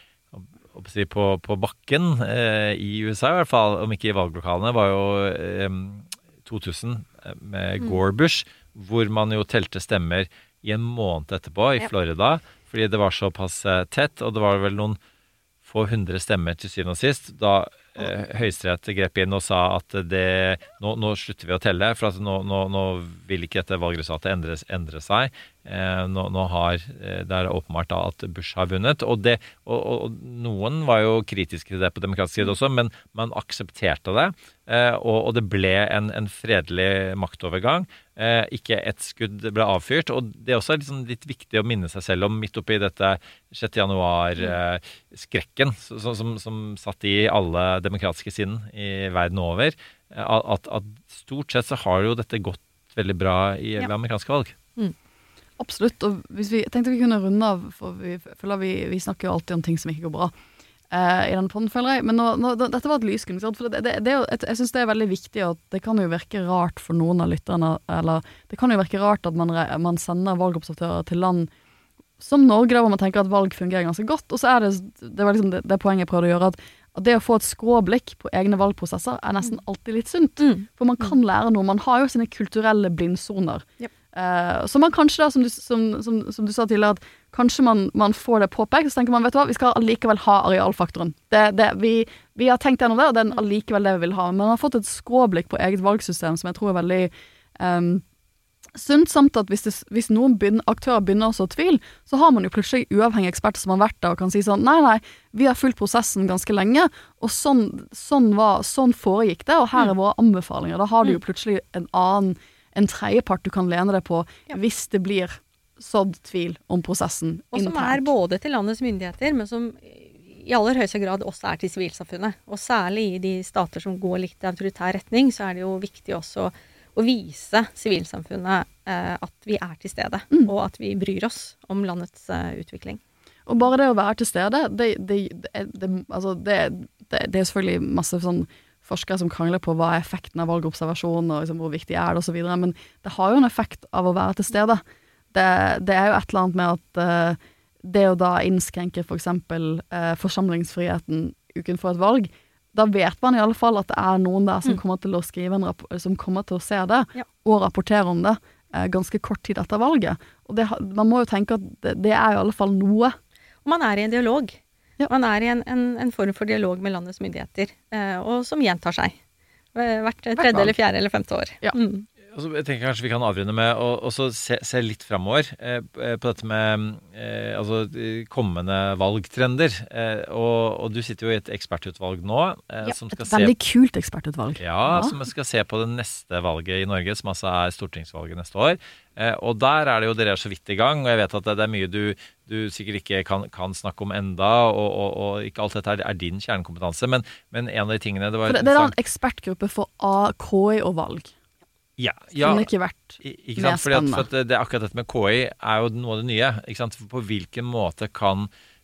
uh, på, på bakken uh, i U S A i hvert fall, om ikke i valglokalene, var jo um, to tusen med mm. Gore Bush, hvor man jo telte stemmer i en måned etterpå i Florida, fordi det var såpass tett, og det var vel noen få hundre stemmer til syvende og sist, da eh, Høyesterett grep inn og sa at det, nå, nå slutter vi å telle, for at nå, nå, nå vil ikke dette valgresultatet endre, endre seg. Eh, nå, nå har, det er åpenbart da at Bush har vunnet, og, det, og, og noen var jo kritiske til det på demokratisk side også, men man aksepterte det, eh, og, og det ble en, en fredelig maktovergang. Eh, ikke et skudd ble avfyrt, og det er også liksom litt viktig å minne seg selv om midt oppi dette sjette januar-skrekken eh, som, som, som satt i alle demokratiske sinn i verden over, eh, at, at stort sett så har jo dette gått veldig bra i ja. amerikanske valg. Mm. Absolutt, og hvis vi tenkte vi kunne runde av, for vi føler vi, vi snakker jo alltid om ting som ikke går bra eh, i denne podden, føler jeg, men nå, nå, dette var et lysgrunn, for det, det, det er jo, jeg, jeg synes det er veldig viktig, og det kan jo virke rart for noen av lytterne, eller det kan jo virke rart at man, man sender valgobservatører til land som Norge, der hvor man tenker at valg fungerer ganske godt, og så er det, det var liksom det, det poenget jeg prøvde å gjøre, at, at det å få et skråblikk på egne valgprosesser er nesten alltid litt sunt, mm. for man kan lære noe, man har jo sine kulturelle blindsoner, yep. Uh, så man kanskje da, som du, som, som, som du sa tidligere, at kanskje man, man får det påpekt, så tenker man, vet du hva, vi skal allikevel ha arealfaktoren. Det, det, vi, vi har tenkt gjennom det, og det er allikevel det vi vil ha. Men man har fått et skråblikk på eget valgsystem, som jeg tror er veldig um, sunt, samt at hvis, det, hvis noen begynner, aktører begynner å så tvil, så har man jo plutselig uavhengige eksperter som har vært der og kan si sånn, nei, nei, vi har fulgt prosessen ganske lenge, og sånn, sånn, var, sånn foregikk det, og her er våre anbefalinger. Da har du jo plutselig en annen en tredjepart du kan lene deg på ja. hvis det blir sådd tvil om prosessen og som internt. Er både til landets myndigheter, men som i aller høyeste grad også er til sivilsamfunnet. Og særlig i de stater som går litt i autoritær retning, så er det jo viktig også å vise sivilsamfunnet eh, at vi er til stede, mm. og at vi bryr oss om landets eh, utvikling. Og bare det å være til stede, det, det, det, det, altså det, det, det er selvfølgelig masse sånn forskere som krangler på hva er effekten av valgobservasjon, og liksom hvor viktig er det, og så videre, men det har jo en effekt av å være til stede. Det, det er jo et eller annet med at uh, det å da innskrenke for eksempel uh, forsamlingsfriheten uken for et valg, da vet man i alle fall at det er noen der som mm. kommer til å skrive en rapport, som kommer til å se det, ja. og rapportere om det uh, ganske kort tid etter valget. Og det, man må jo tenke at det, det er i alle fall noe. Man er i en dialog. Ja. Man er i en, en, en form for dialog med landets myndigheter, eh, og som gjentar seg hvert tredje eller fjerde eller femte år. Ja. Mm. Altså, jeg tenker kanskje vi kan avrunde med å også se, se litt fremover eh, på dette med eh, altså, kommende valgtrender. Eh, og, og du sitter jo i et ekspertutvalg nå. Eh, ja, som skal et veldig se, kult ekspertutvalg. Ja, ja, som skal se på det neste valget i Norge, som altså er stortingsvalget neste år. Eh, og der er det jo dere er så vidt i gang, og jeg vet at det, det er mye du, du sikkert ikke kan, kan snakke om enda, og, og, og ikke alt dette er, er din kjernekompetanse, men, men en av de tingene det var... For det, det er da en ekspertgruppe for A K I og valg. Ja, ja, som ikke vært ikke sant? Fordi at, for at det, akkurat dette med K I er jo noe av det nye, ikke sant? På hvilken måte kan,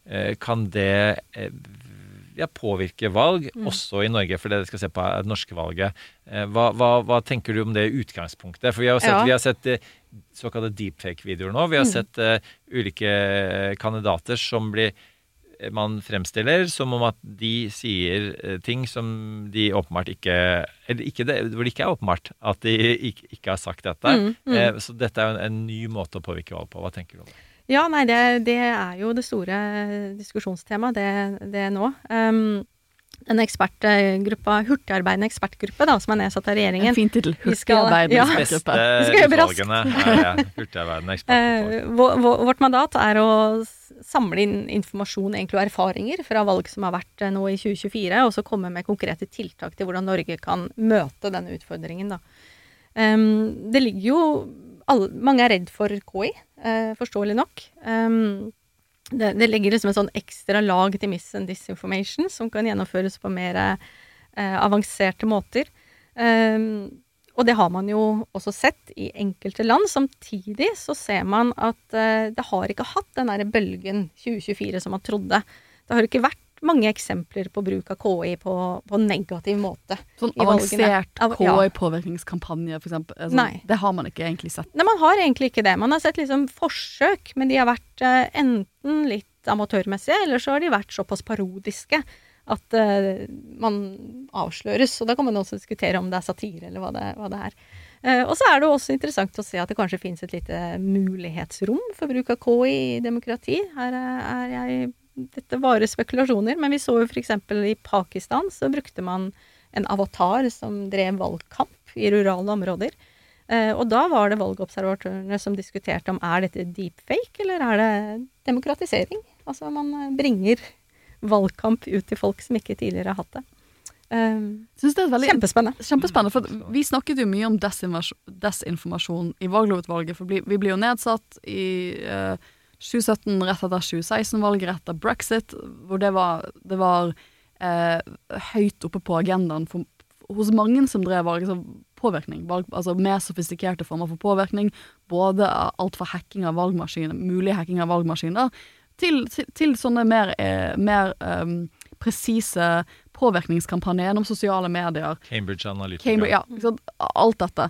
kan det ja, påvirke valg, mm. også i Norge, for det vi skal se på er det norske valget. Hva, hva, hva tenker du om det utgangspunktet? For vi har jo sett, ja. vi har sett såkalte deepfake-videoer nå, vi har mm. sett uh, ulike kandidater som blir man fremstiller som om at de sier ting som de åpenbart ikke, eller ikke det, hvor det ikke er åpenbart at de ikke, ikke har sagt dette. Mm, mm. Eh, så dette er jo en, en ny måte å påvirke valg på. Hva tenker du om det? Ja, nei, det, det er jo det store diskusjonstemaet, det, det nå. Um, en ekspertgruppa, hurtigarbeidende ekspertgruppe da, som er nedsatt av regjeringen. En fin titel, hurtigarbeidende ja. ekspertgruppe. Vi skal gjøre utvalgene er ja, hurtigarbeidende ekspertgruppe. Uh, vårt mandat er å samle inn informasjon egentlig, og erfaringer fra valg som har vært nå i tjue tjuefire, og så komme med konkrete tiltak til hvordan Norge kan møte denne utfordringen. Da. Um, det ligger jo, alle, mange er redd for K I, uh, forståelig nok. Um, det, det legger liksom en sånn ekstra lag til mis and disinformation, som kan gjennomføres på mer uh, avanserte måter. Um, Og det har man jo også sett i enkelte land. Samtidig så ser man at uh, det har ikke hatt den der bølgen tjue tjuefire som man trodde. Det har ikke vært mange eksempler på bruk av K I på, på negativ måte. Sånn i valgene. avansert Av- K ja. I-påvirkningskampanje, for eksempel. Altså, Nei. det har man ikke egentlig sett. Nei, man har egentlig ikke det. Man har sett liksom forsøk, men de har vært eh, enten litt amatørmessige, eller så har de vært såpass parodiske at eh, man avsløres. Og da kan man også diskutere om det er satire, eller hva det, hva det er. Eh, og så er det også interessant å se at det kanskje finnes et lite mulighetsrom for bruk av K I i demokrati. Her er, er jeg, dette var spekulasjoner, men vi så jo for eksempel i Pakistan, så brukte man en avatar som drev valgkamp i rurale områder. Eh, og da var det valgobservatørene som diskuterte om er dette deepfake, eller er det demokratisering? Altså man bringer valgkamp ut til folk som ikke tidligere har hatt det. Um, Synes det er veldig kjempespennende. Kjempespennende, for vi snakket jo mye om desinformasjon, desinformasjon i valglovutvalget, for vi ble jo nedsatt i uh, tjue sytten, rett etter tjue seksten-valget, rett etter Brexit, hvor det var, det var uh, høyt oppe på agendaen for, hos mange som drev valg, altså påvirkning, valg, altså mer sofistikerte former for påvirkning, både alt fra hacking av valgmaskiner, mulig hacking av valgmaskiner, til, til, til sånne mer, eh, mer um, presise påvirkningskampanjer gjennom sosiale medier. Cambridge Analytica. Cambridge, ja, ikke sant? Alt dette.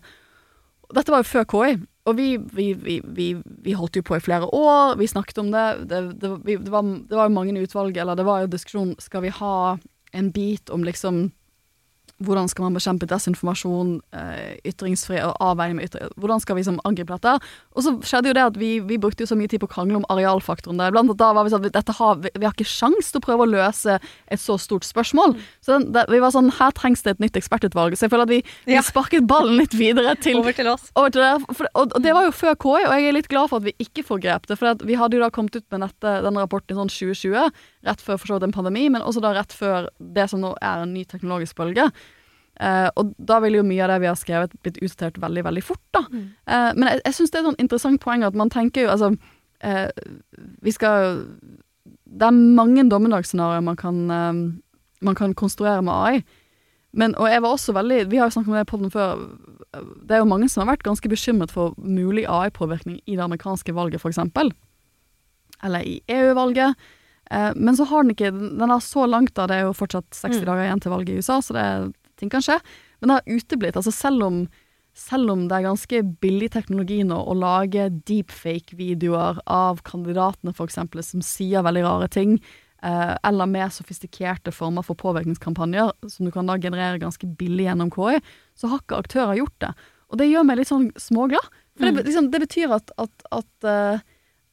Dette var jo før K I, og vi, vi, vi, vi, vi holdt jo på i flere år, vi snakket om det, det, det, vi, det, var, det var jo mange utvalg, eller det var jo diskusjon, skal vi ha en bit om liksom hvordan skal man bekjempe desinformasjon, eh, ytringsfri og avveining med ytring, hvordan skal vi som angripe dette? Og så skjedde jo det at vi, vi brukte jo så mye tid på å krangle om arealfaktoren der, blant annet da var vi sånn, dette har, vi, vi har ikke sjans til å prøve å løse et så stort spørsmål. Mm. Så den, det, vi var sånn, her trengs det et nytt ekspertutvalg, så jeg føler at vi, ja. vi sparket ballen litt videre til, over til oss. Over til det, for, og, og det var jo før K I, og jeg er litt glad for at vi ikke forgrep det, for at vi hadde jo da kommet ut med dette, denne rapporten i sånn tjue tjue, rett før for så vidt en pandemi, men også da rett før det som nå er en ny teknologisk bølge. Uh, og da vil jo mye av det vi har skrevet blitt utdatert veldig, veldig fort da. Mm. Uh, men jeg, jeg synes det er et sånn interessant poeng at man tenker jo, altså, uh, vi skal, det er mange dommedagsscenarier man kan, um, man kan konstruere med A I. Men, og jeg var også veldig, vi har jo snakket om det på den før, det er jo mange som har vært ganske bekymret for mulig A I-påvirkning i det amerikanske valget for eksempel, eller i E U-valget. Uh, men så har den ikke, den er så langt da, det er jo fortsatt seksti mm. dager igjen til valget i U S A, så det er ting kan skje, men det har uteblitt. Altså selv om, selv om det er ganske billig teknologi nå å lage deepfake-videoer av kandidatene for eksempel, som sier veldig rare ting, eh, eller mer sofistikerte former for påvirkningskampanjer, som du kan da generere ganske billig gjennom K I, så har ikke aktører gjort det. Og det gjør meg litt sånn småglad. For mm. det, liksom, det betyr at, at, at, uh,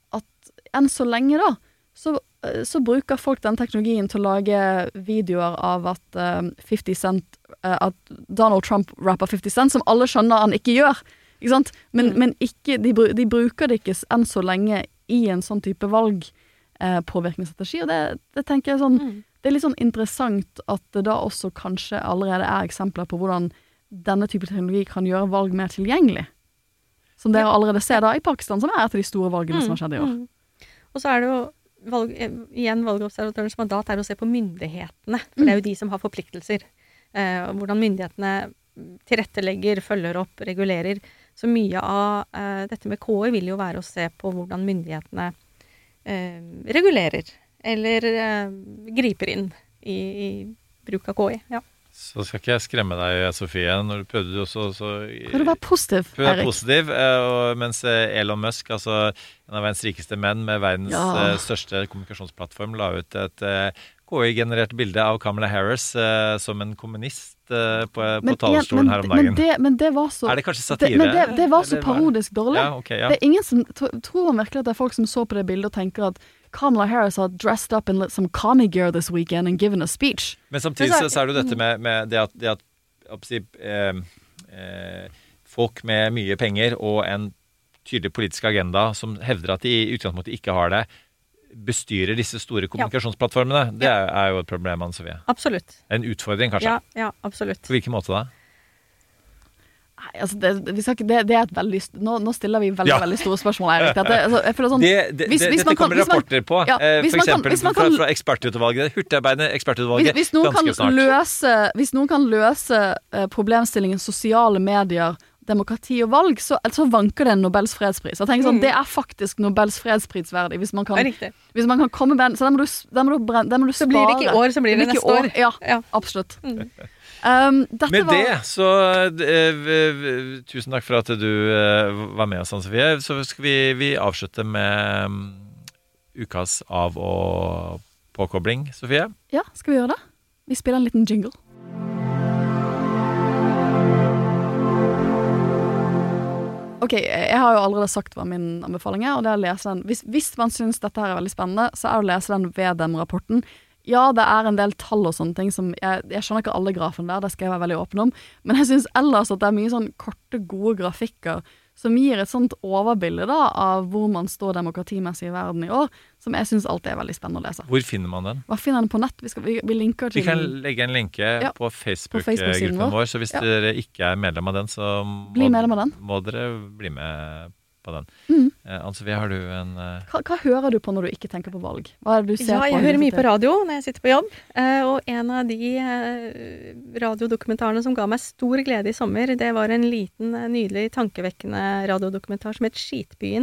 at enn så lenge da, så så bruker folk den teknologien til å lage videoer av at uh, fifty Cent, uh, at Donald Trump rapper fifty Cent, som alle skjønner han ikke gjør, ikke sant? Men, mm. men ikke, de, de bruker det ikke enn så lenge i en sånn type valg uh, påvirkningsstrategi, og det, det tenker jeg sånn, mm. det er litt sånn interessant at det da også kanskje allerede er eksempler på hvordan denne type teknologi kan gjøre valg mer tilgjengelig. Som dere allerede ser da i Pakistan, som er et av de store valgene mm. som har skjedd i år. Mm. Og så er det jo Valg, igjen valgobservatørens mandat er å se på myndighetene, for det er jo de som har forpliktelser. Eh, hvordan myndighetene tilrettelegger, følger opp, regulerer. Så mye av eh, dette med K I vil jo være å se på hvordan myndighetene eh, regulerer, eller eh, griper inn i, i bruk av K I. Ja. Så skal ikke jeg skremme deg, Sofie, når du prøvde jo så... så Prøvde å være positiv, Erik. Prøvde å være positiv, og mens Elon Musk, altså en av verdens rikeste menn med verdens ja. største kommunikasjonsplattform, la ut et K I-generert bilde av Kamala Harris uh, som en kommunist uh, på, på talerstolen men, her om dagen. Men det, men det var så... Er det kanskje satire? Det, men det, det var så parodisk dårlig. Ja, okay, ja. Det er ingen som... Tror man virkelig at det er folk som så på det bildet og tenker at Kamala Harris har dressed up in some commie gear this weekend and given a speech. Men samtidig så, så er det jo dette med, med det at, det at oppsi, eh, eh, folk med mye penger og en tydelig politisk agenda som hevder at de i utgangspunktet ikke har det, bestyrer disse store kommunikasjonsplattformene. Det er, er jo et problem, Anne-Sofie. Absolutt. En utfordring, kanskje? Ja, ja, absolutt. På hvilken måte da? Nei, altså det, vi skal ikke, det, det er et veldig nå, nå stiller vi veldig, ja. veldig store spørsmål, Erik. Dette, altså, jeg føler sånn, det, det, hvis, hvis dette kommer kan, rapporter på, ja, eh, for eksempel kan, fra, kan, fra ekspertutvalget, hurtigarbeidende ekspertutvalget, hvis, hvis noen ganske kan snart. Løse, hvis noen kan løse uh, problemstillingen sosiale medier, demokrati og valg, så, så vanker det en Nobels fredspris. Jeg tenker sånn, mm. det er faktisk Nobels fredspris verdig, hvis man kan, hvis man kan komme med, så den må du, den må du, brenne, den må du spare. Så blir det ikke i år, så blir det, det neste år. år. Ja, ja, absolutt. Mm. Um, med var... det, så uh, tusen takk for at du uh, var med oss, Anne Sofie. Så skal vi, vi avslutte med um, ukas av- og påkobling, Sofie. Ja, skal vi gjøre det? Vi spiller en liten jingle. Ok, jeg har jo allerede sagt hva min anbefaling er, og det er å lese den. Hvis, hvis man synes dette her er veldig spennende, så er det å lese den V D M-rapporten. Ja, det er en del tall og sånne ting som, jeg, jeg skjønner ikke alle grafene der, det skal jeg være veldig åpen om, men jeg synes ellers at det er mye sånn korte, gode grafikker som gir et sånt overbilde da, av hvor man står demokratimessig i verden i år, som jeg synes alltid er veldig spennende å lese. Hvor finner man den? Hva finner den på nett? Vi, skal, vi, vi linker til... Vi kan legge en linke ja, på Facebook-gruppen Facebook vår, så hvis ja. dere ikke er medlem av den, så må, medlem av den. må dere bli med på den. Mm. Eh, Anne-Sofie, har du en... Uh... Hva, hva hører du på når du ikke tenker på valg? Hva er det du ser ja, på? Jeg hører mye på radio når jeg sitter på jobb, uh, og en av de uh, radiodokumentarene som ga meg stor glede i sommer, det var en liten, uh, nydelig, tankevekkende radiodokumentar som het Skitbyen,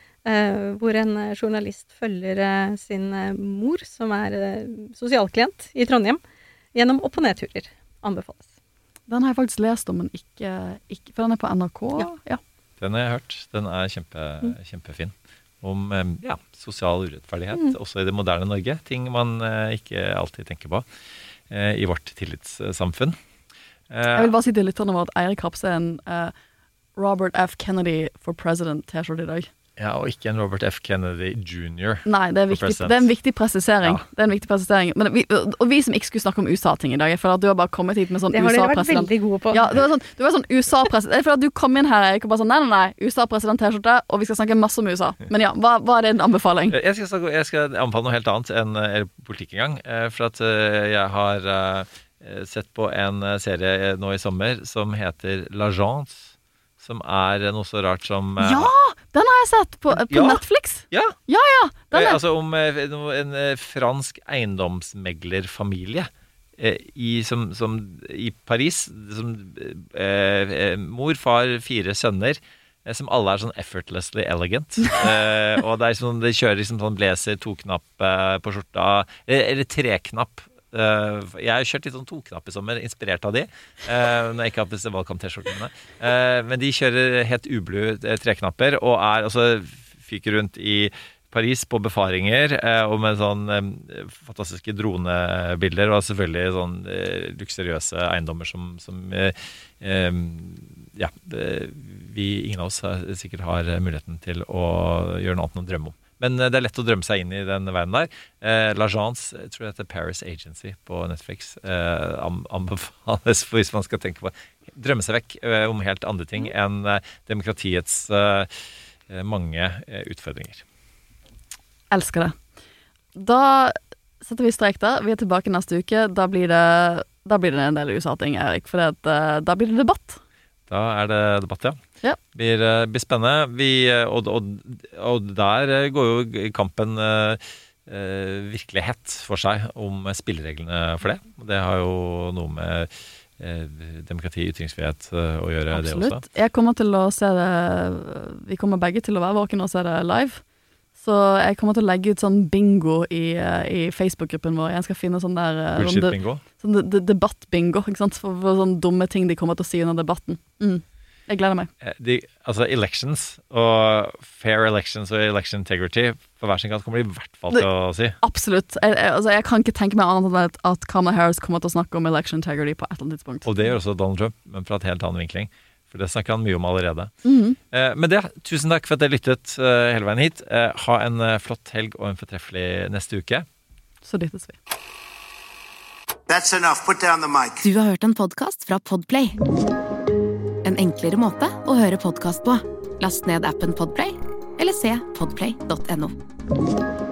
uh, hvor en uh, journalist følger uh, sin uh, mor, som er uh, sosialklient i Trondheim, gjennom opp- og nedturer. Anbefales. Den har jeg faktisk lest om, men ikke, ikke for den er på N R K. Ja. ja. Den har jeg hørt. Den er kjempe, mm. kjempefin. Om ja, sosial urettferdighet, mm. også i det moderne Norge. Ting man eh, ikke alltid tenker på eh, i vårt tillitssamfunn. Eh, jeg vil bare si til lytterne våre at Eirik Hapse er en uh, Robert F. Kennedy for president t-skjorte i dag. Ja, og ikke en Robert F. Kennedy junior Nei, det er, viktig, det er en viktig presisering. Ja. Det er en viktig presisering. Men vi, og vi som ikke skulle snakke om U S A-ting i dag, jeg føler at du har bare kommet hit med sånn U S A-president. Det har dere vært veldig gode på. Ja, du var sånn, du var sånn U S A-president. Jeg føler at du kom inn her, Erik, og bare sånn, nei, nei, nei, U S A-president-t-skjorte, og vi skal snakke masse om U S A. Men ja, hva, hva er din anbefaling? Jeg skal, snakke, jeg skal anbefale noe helt annet enn er politikk engang, for at jeg har uh, sett på en serie nå i sommer som heter L'Agence, som er noe så rart som uh, Ja! Den har jeg sett på, på ja. Netflix. Ja, ja, ja den er. Altså om en, en fransk eiendomsmeglerfamilie eh, i, som, som, i Paris. Som, eh, mor, far, fire sønner, eh, som alle er sånn effortlessly elegant. eh, og det er sånn, de kjører liksom sånn blazer, toknapp eh, på skjorta, eller, eller treknapp. Uh, jeg har kjørt litt sånn toknapp i sommer, inspirert av de, uh, når jeg ikke har på disse valgkamp-t-skjortene. Uh, men de kjører helt ublu uh, treknapper, og er altså fyker rundt i Paris på befaringer, uh, og med sånn um, fantastiske dronebilder, og selvfølgelig sånn uh, luksuriøse eiendommer som, som uh, um, ja, uh, vi, ingen av oss uh, sikkert har muligheten til å gjøre noe annet enn å drømme om. Men det er lett å drømme seg inn i den verden der. Eh, L'Agence, jeg tror det heter Paris Agency på Netflix, eh, anbefales for hvis man skal tenke på drømme seg vekk eh, om helt andre ting enn eh, demokratiets eh, mange eh, utfordringer. Elsker det. Da setter vi strek der. Vi er tilbake neste uke. Da blir det, da blir det en del U S A-ting, Erik, for det, uh, da blir det debatt. Da er det debatt, ja. Ja. Blir, uh, blir spennende. Vi, uh, og, og, og der går jo kampen uh, uh, virkelig hett for seg om spillereglene for det. Det har jo noe med demokrati, ytringsfrihet å gjøre. Absolutt. Det også. Jeg kommer til å se det, vi kommer begge til å være våken og se det live. Så jeg kommer til å legge ut sånn bingo i, i Facebook-gruppen vår. Jeg skal finne sånn der Bullshit-bingo? Sånn de, de, debatt-bingo, ikke sant? For, for sånne dumme ting de kommer til å si under debatten. Mm. Jeg gleder meg. De, altså elections og fair elections og election integrity på hver sin kant kommer de i hvert fall til å si. Absolutt. Jeg, jeg, altså, jeg kan ikke tenke meg annet enn at, at Kamala Harris kommer til å snakke om election integrity på et eller annet tidspunkt. Og det gjør også Donald Trump, men fra et helt annen vinkling. For det snakker han mye om allerede. Mm-hmm. Eh, med det, tusen takk for at dere lyttet eh, hele veien hit. Eh, ha en eh, flott helg og en fortreffelig neste uke. Så lyttes vi. That's enough. Put down the mic. Du har hørt en podcast fra Podplay. En enklere måte å høre podcast på. Last ned appen Podplay, eller se podplay punktum no.